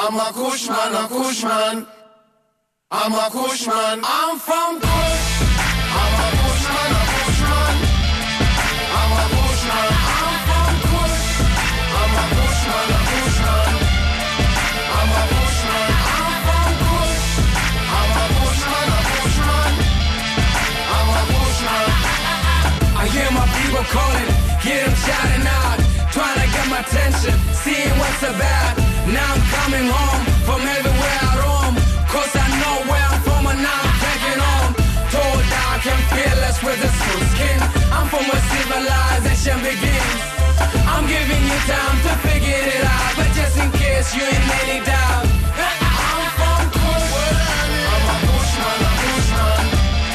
I'm a Kushman, a Kushman. I'm a Kushman. I'm from Kush. I'm a Kushman, a Kushman. I'm a Kushman. I'm from Kush. I'm a Kushman, a Kushman. I'm a Kushman. I'm from Kush. I'm a Kushman, a Kushman. I'm a Kushman. I hear my people calling, hear them shouting out, trying to get my attention, seeing what's about. Now I'm coming home from everywhere I roam, 'cause I know where I'm from and now I'm taking home. Tall, dark and fearless with a smooth skin. I'm from where civilization begins. I'm giving you time to figure it out, but just in case you ain't any doubt, I'm from Kush. I'm a Kushman, a Kushman.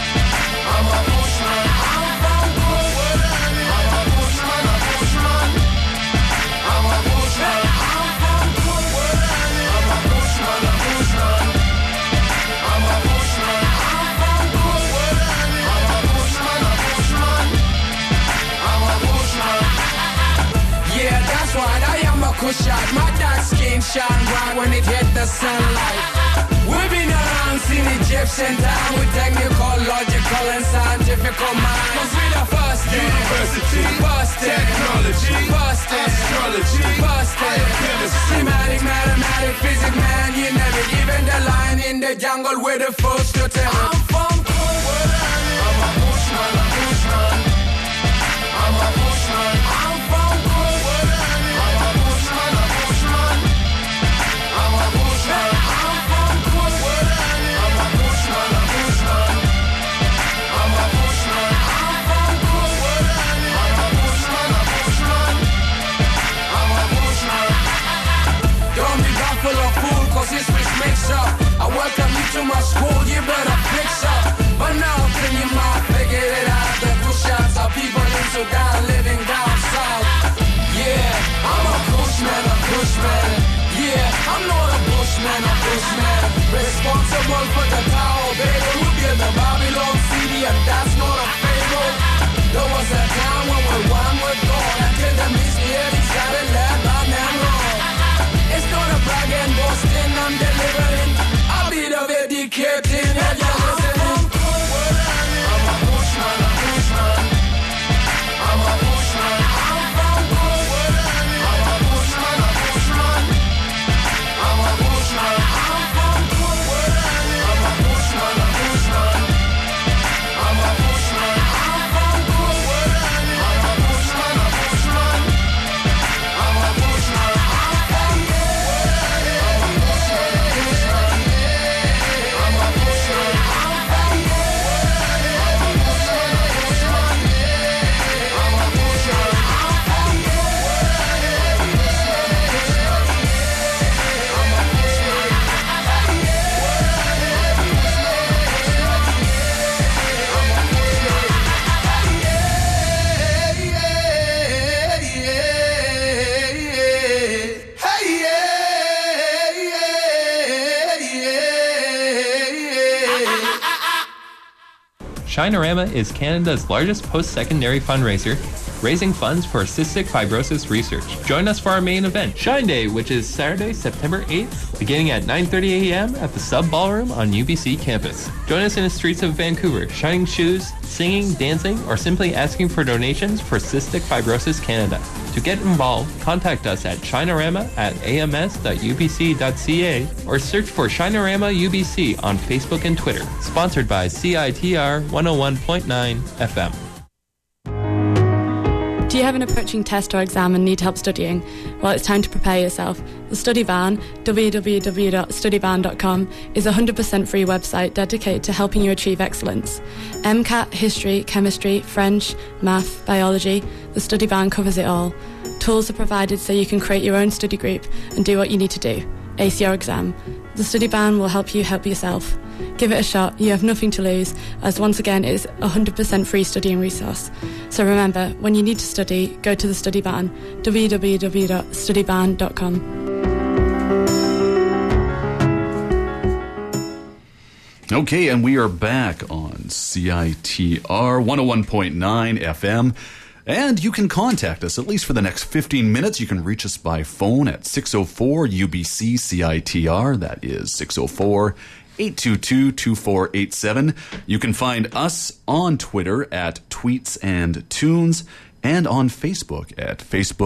I'm a Kushman. I'm from Kush. I'm a Kushman, a Kushman. I'm a Kushman. I'm from Kush. I'm a Kushman, a Kushman. I'm a Kushman. I'm from Kush. I'm a Kushman, a Kushman. I'm a Kushman. Yeah, that's right, I am a Kushite. My dark skin shine bright when it hit the sunlight. We've been around since Egyptian time with technical, logical and scientific mind. 'Cause we're the first university, first technology, first astrology, first chemistry, mathematic, physics, man, you never even the line in the jungle with the first to tell it. I'm from Kush. I'm a Kushman, a Kushman. I'm a Kushman. I'm from Kush. I'm a Kushman, a Kushman. I'm a Kushman. I'm from Kush. I'm a Kushman, a Kushman. I'm a Kushman. I'm from Kush. I'm a Kushman, a Kushman. I'm a Kushman. Don't be baffled or fool, 'cause this mix mix up. I welcome you to my school, you better fix up. But now open your mouth, figure it out. The Kushites are people in Sudan living down south. Yeah, I'm a Kushman, a Kushman. Yeah, I'm not a Bushman, a Bushman. Responsible for the Tower of Babel, who built the Babylon city, and that's not a fable. There was a time when we one with God, until the misbehaving started led by Nimrod. It's not a brag and boasting, I'm delivering. I'll be the vindicating, yeah, you're listening. I'm a Kushman, a Kushman. I'm a Kushman. I'm from Kush. I'm a Kushman, a Kushman. I'm a Kushman. I'm from Kush. I'm a Kushman, a Kushman. I'm a Kushman. I'm from Kush. I'm a Kushman, a Kushman. I'm a Kushman. I'm
Shinorama is Canada's largest post-secondary fundraiser, raising funds for cystic fibrosis research. Join us for our main event, Shine Day, which is Saturday, September 8th, beginning at 9:30 a.m. at the Sub Ballroom on UBC campus. Join us in the streets of Vancouver, shining shoes, singing, dancing, or simply asking for donations for Cystic Fibrosis Canada. To get involved, contact us at shinorama@ams.ubc.ca or search for Shinorama UBC on Facebook and Twitter. Sponsored by CITR 101.9 FM.
Do you have an approaching test or exam and need help studying? Well, it's time to prepare yourself. The Study Van, www.studyvan.com, is a 100% free website dedicated to helping you achieve excellence. MCAT, history, chemistry, French, math, biology, the Study Van covers it all. Tools are provided so you can create your own study group and do what you need to do. Ace your exam. The Study Van will help you help yourself. Give it a shot, you have nothing to lose, as once again it is a 100% free studying resource. So remember, when you need to study, go to the Study Van, www.studyvan.com.
Okay, and we are back on CITR 101.9 FM. And you can contact us, at least for the next 15 minutes. You can reach us by phone at 604-UBC-CITR. That is 604-822-2487. You can find us on Twitter at Tweets and Tunes and on Facebook at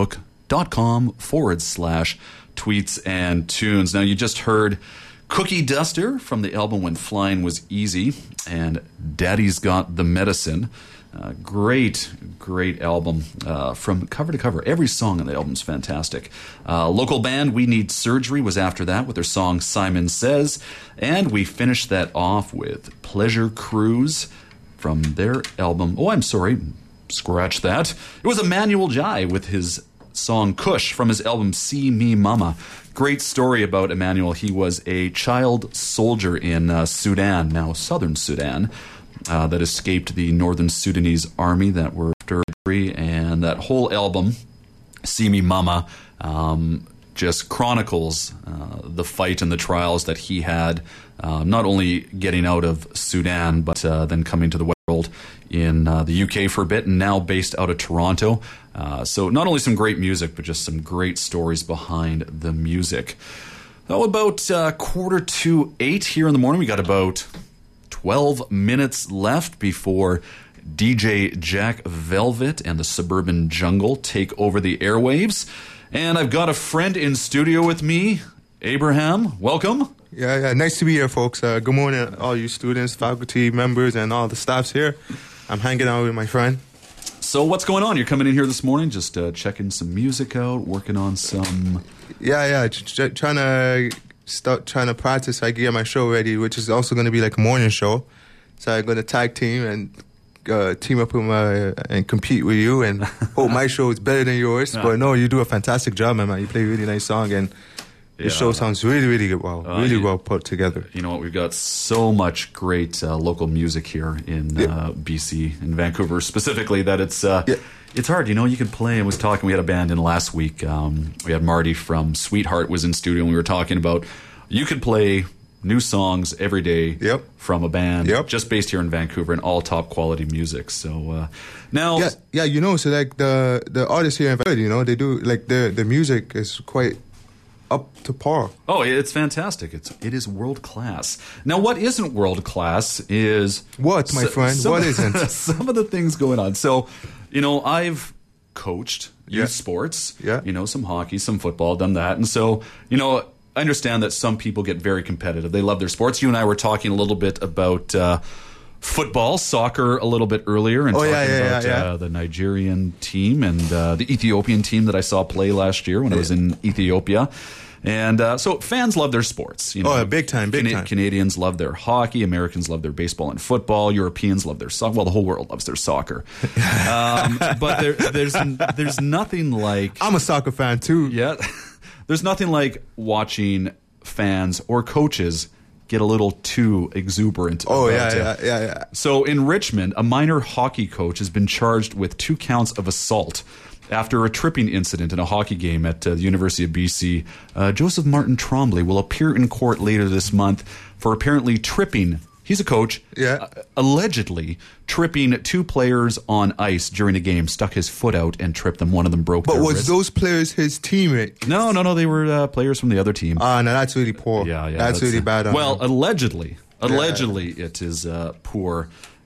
facebook.com/Tweets and Tunes. Now, you just heard Cookie Duster from the album When Flying Was Easy and Daddy's Got the Medicine. Great album from cover to cover. Every song on the album's fantastic. Local band We Need Surgery was after that with their song Simon Says. And we finished that off with Pleasure Cruise from their album. Oh, I'm sorry. Scratch that. It was Emmanuel Jai with his song Kush from his album See Me Mama. Great story about Emmanuel. He was a child soldier in Sudan, now southern Sudan, that escaped the northern Sudanese army that were after, and that whole album, See Me Mama, just chronicles the fight and the trials that he had, not only getting out of Sudan, but then coming to the world in the UK for a bit, and now based out of Toronto. So not only some great music, but just some great stories behind the music. Oh, about 7:45 here in the morning. We got about 12 minutes left before DJ Jack Velvet and the Suburban Jungle take over the airwaves. And I've got a friend in studio with me, Abraham. Welcome.
Yeah, nice to be here, folks. Good morning, all you students, faculty members, and all the staffs here. I'm hanging out with my friend.
So what's going on? You're coming in here this morning, just checking some music out, working on some...
Yeah, trying to practice so I can get my show ready, which is also going to be like a morning show. So I'm going to tag team and team up with and compete with you and hope my show is better than yours. But no, you do a fantastic job, man. You play a really nice song and your show sounds really, really good. Well put together.
You know what? We've got so much great local music here in BC, in Vancouver specifically, that it's hard. You know, you can play. I was talking, we had a band in last week. We had Marty from Sweetheart was in studio, and we were talking about you could play new songs every day from a band just based here in Vancouver, and all top quality music. So now...
Yeah, you know, so like the artists here in Vancouver, you know, they do, like the music is quite... up to par.
Oh, it's fantastic. It is world class. Now, what isn't world class is...
What, my friend? What isn't?
Some of the things going on. So, you know, I've coached youth sports.
Yeah.
You know, some hockey, some football, done that. And so, you know, I understand that some people get very competitive. They love their sports. You and I were talking a little bit about... football, soccer a little bit earlier, and talking about the Nigerian team and the Ethiopian team that I saw play last year when I was in Ethiopia. And so fans love their sports. You know,
big time.
Canadians love their hockey. Americans love their baseball and football. Europeans love their soccer. Well, the whole world loves their soccer. But there's nothing like...
I'm a soccer fan too.
Yeah. There's nothing like watching fans or coaches get a little too exuberant.
Yeah.
So in Richmond, a minor hockey coach has been charged with 2 counts of assault after a tripping incident in a hockey game at the University of BC. Joseph Martin Trombley will appear in court later this month for apparently tripping. He's a coach.
Yeah.
Allegedly tripping 2 players on ice during a game, stuck his foot out and tripped them. One of them broke their wrist.
But was those players his teammate?
No. They were players from the other team.
No, that's really poor.
Yeah.
That's really bad.
Well, allegedly, it is poor.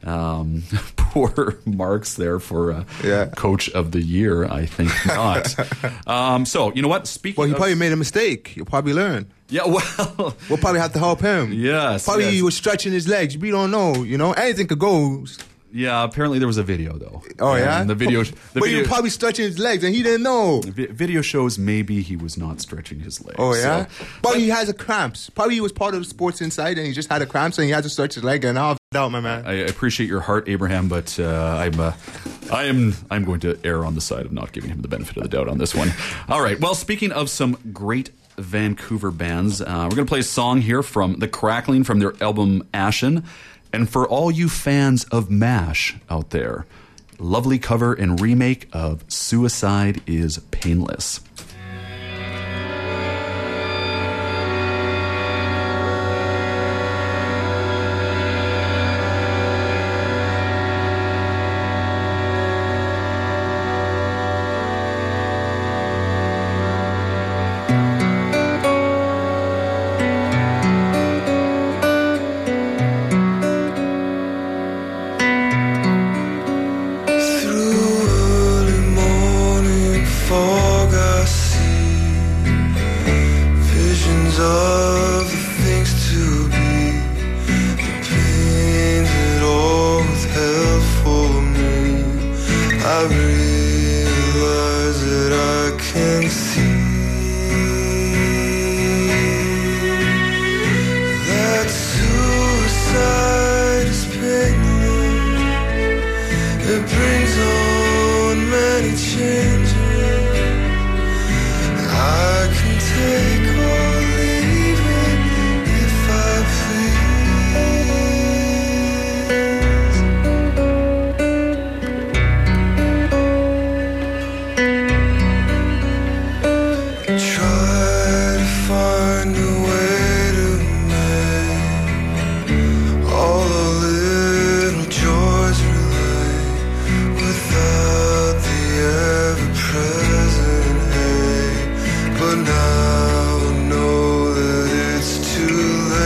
Poor marks there for Coach of the Year. I think not. So you know what?
He probably made a mistake. He'll probably learn.
Yeah, well,
we'll probably have to help him.
Yes,
probably he was stretching his legs. We don't know. You know, anything could go.
Yeah, apparently there was a video though.
Oh yeah,
the video.
But he was probably stretching his legs and he didn't know.
Video shows maybe he was not stretching his legs.
Oh yeah, but he has a cramps. Probably he was part of the Sports Inside and he just had a cramps and he had to stretch his leg. And I'll out, my man.
I appreciate your heart, Abraham, but I'm going to err on the side of not giving him the benefit of the doubt on this one. All right. Well, speaking of some great Vancouver bands, we're going to play a song here from The Crackling from their album Ashen. And for all you fans of MASH out there, lovely cover and remake of Suicide is Painless.
I realize that I can see that suicide is painless. It brings on many changes. I can take or leave it if I please. Try to find a way to make all the little joys relate without the ever-present hate. But now I know that it's too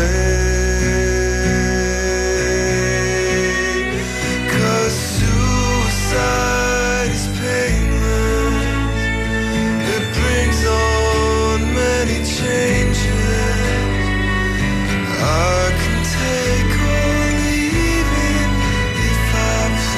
late. 'Cause suicide is painless. It brings on many changes. I can take or leave it if I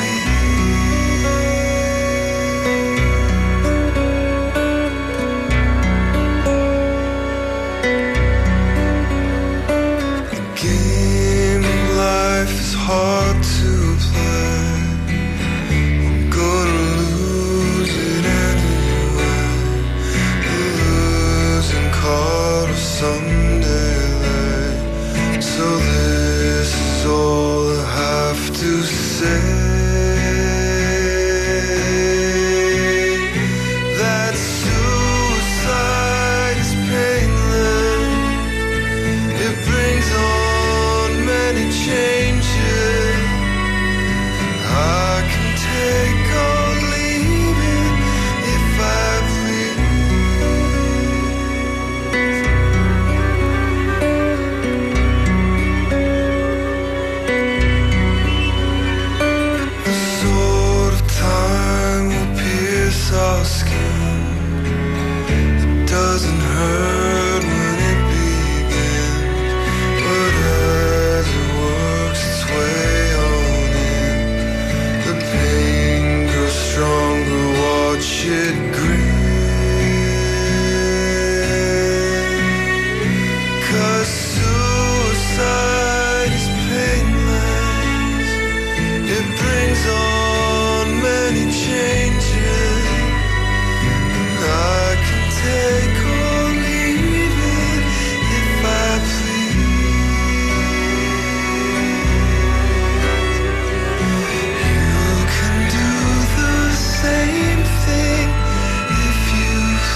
please. The game of life is hard to play. I'm gonna lose it anyway. The losing card of someday late. So this is all I have to say. That suicide is painless. It brings on many changes. I can take or leave it if I please. The sword of time will pierce our skin. It doesn't hurt when it begins, but as it works its way on in, the pain grows stronger, watch it grin. 'Cause suicide is painless. It brings on many changes. I can take or leave it if I please. You can do the same thing if you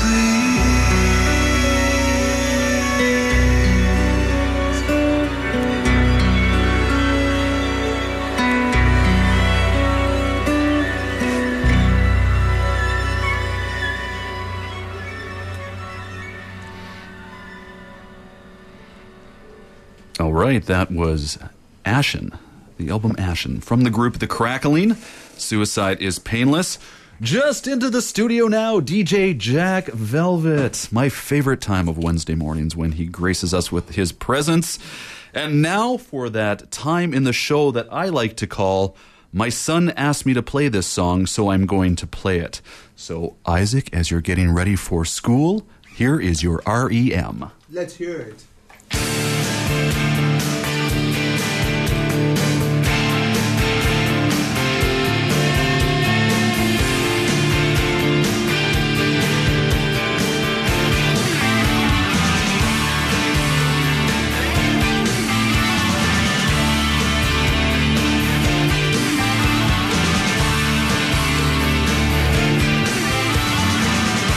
All right, that was Ashen, the album Ashen, from the group The Crackling. Suicide is Painless. Just into the studio now, DJ Jack Velvet. My favorite time of Wednesday mornings when he graces us with his presence. And now for that time in the show that I like to call, my son asked me to play this song, so I'm going to play it. So, Isaac, as you're getting ready for school, here is your REM.
Let's hear it.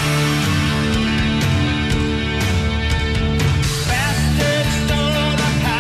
Bastards stole the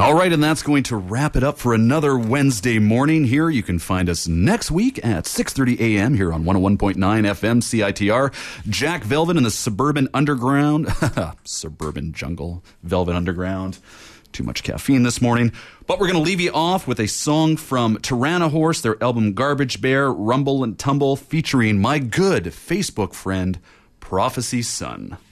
All right, and that's going to wrap it up for another Wednesday morning here. You can find us next week at 6:30 a.m. here on 101.9 FM CITR. Jack Velvet in the Suburban Underground. Suburban Jungle. Velvet Underground. Too much caffeine this morning. But we're going to leave you off with a song from Tyrannohorse, their album Garbage Bear, Rumble and Tumble, featuring my good Facebook friend, Prophecy Sun.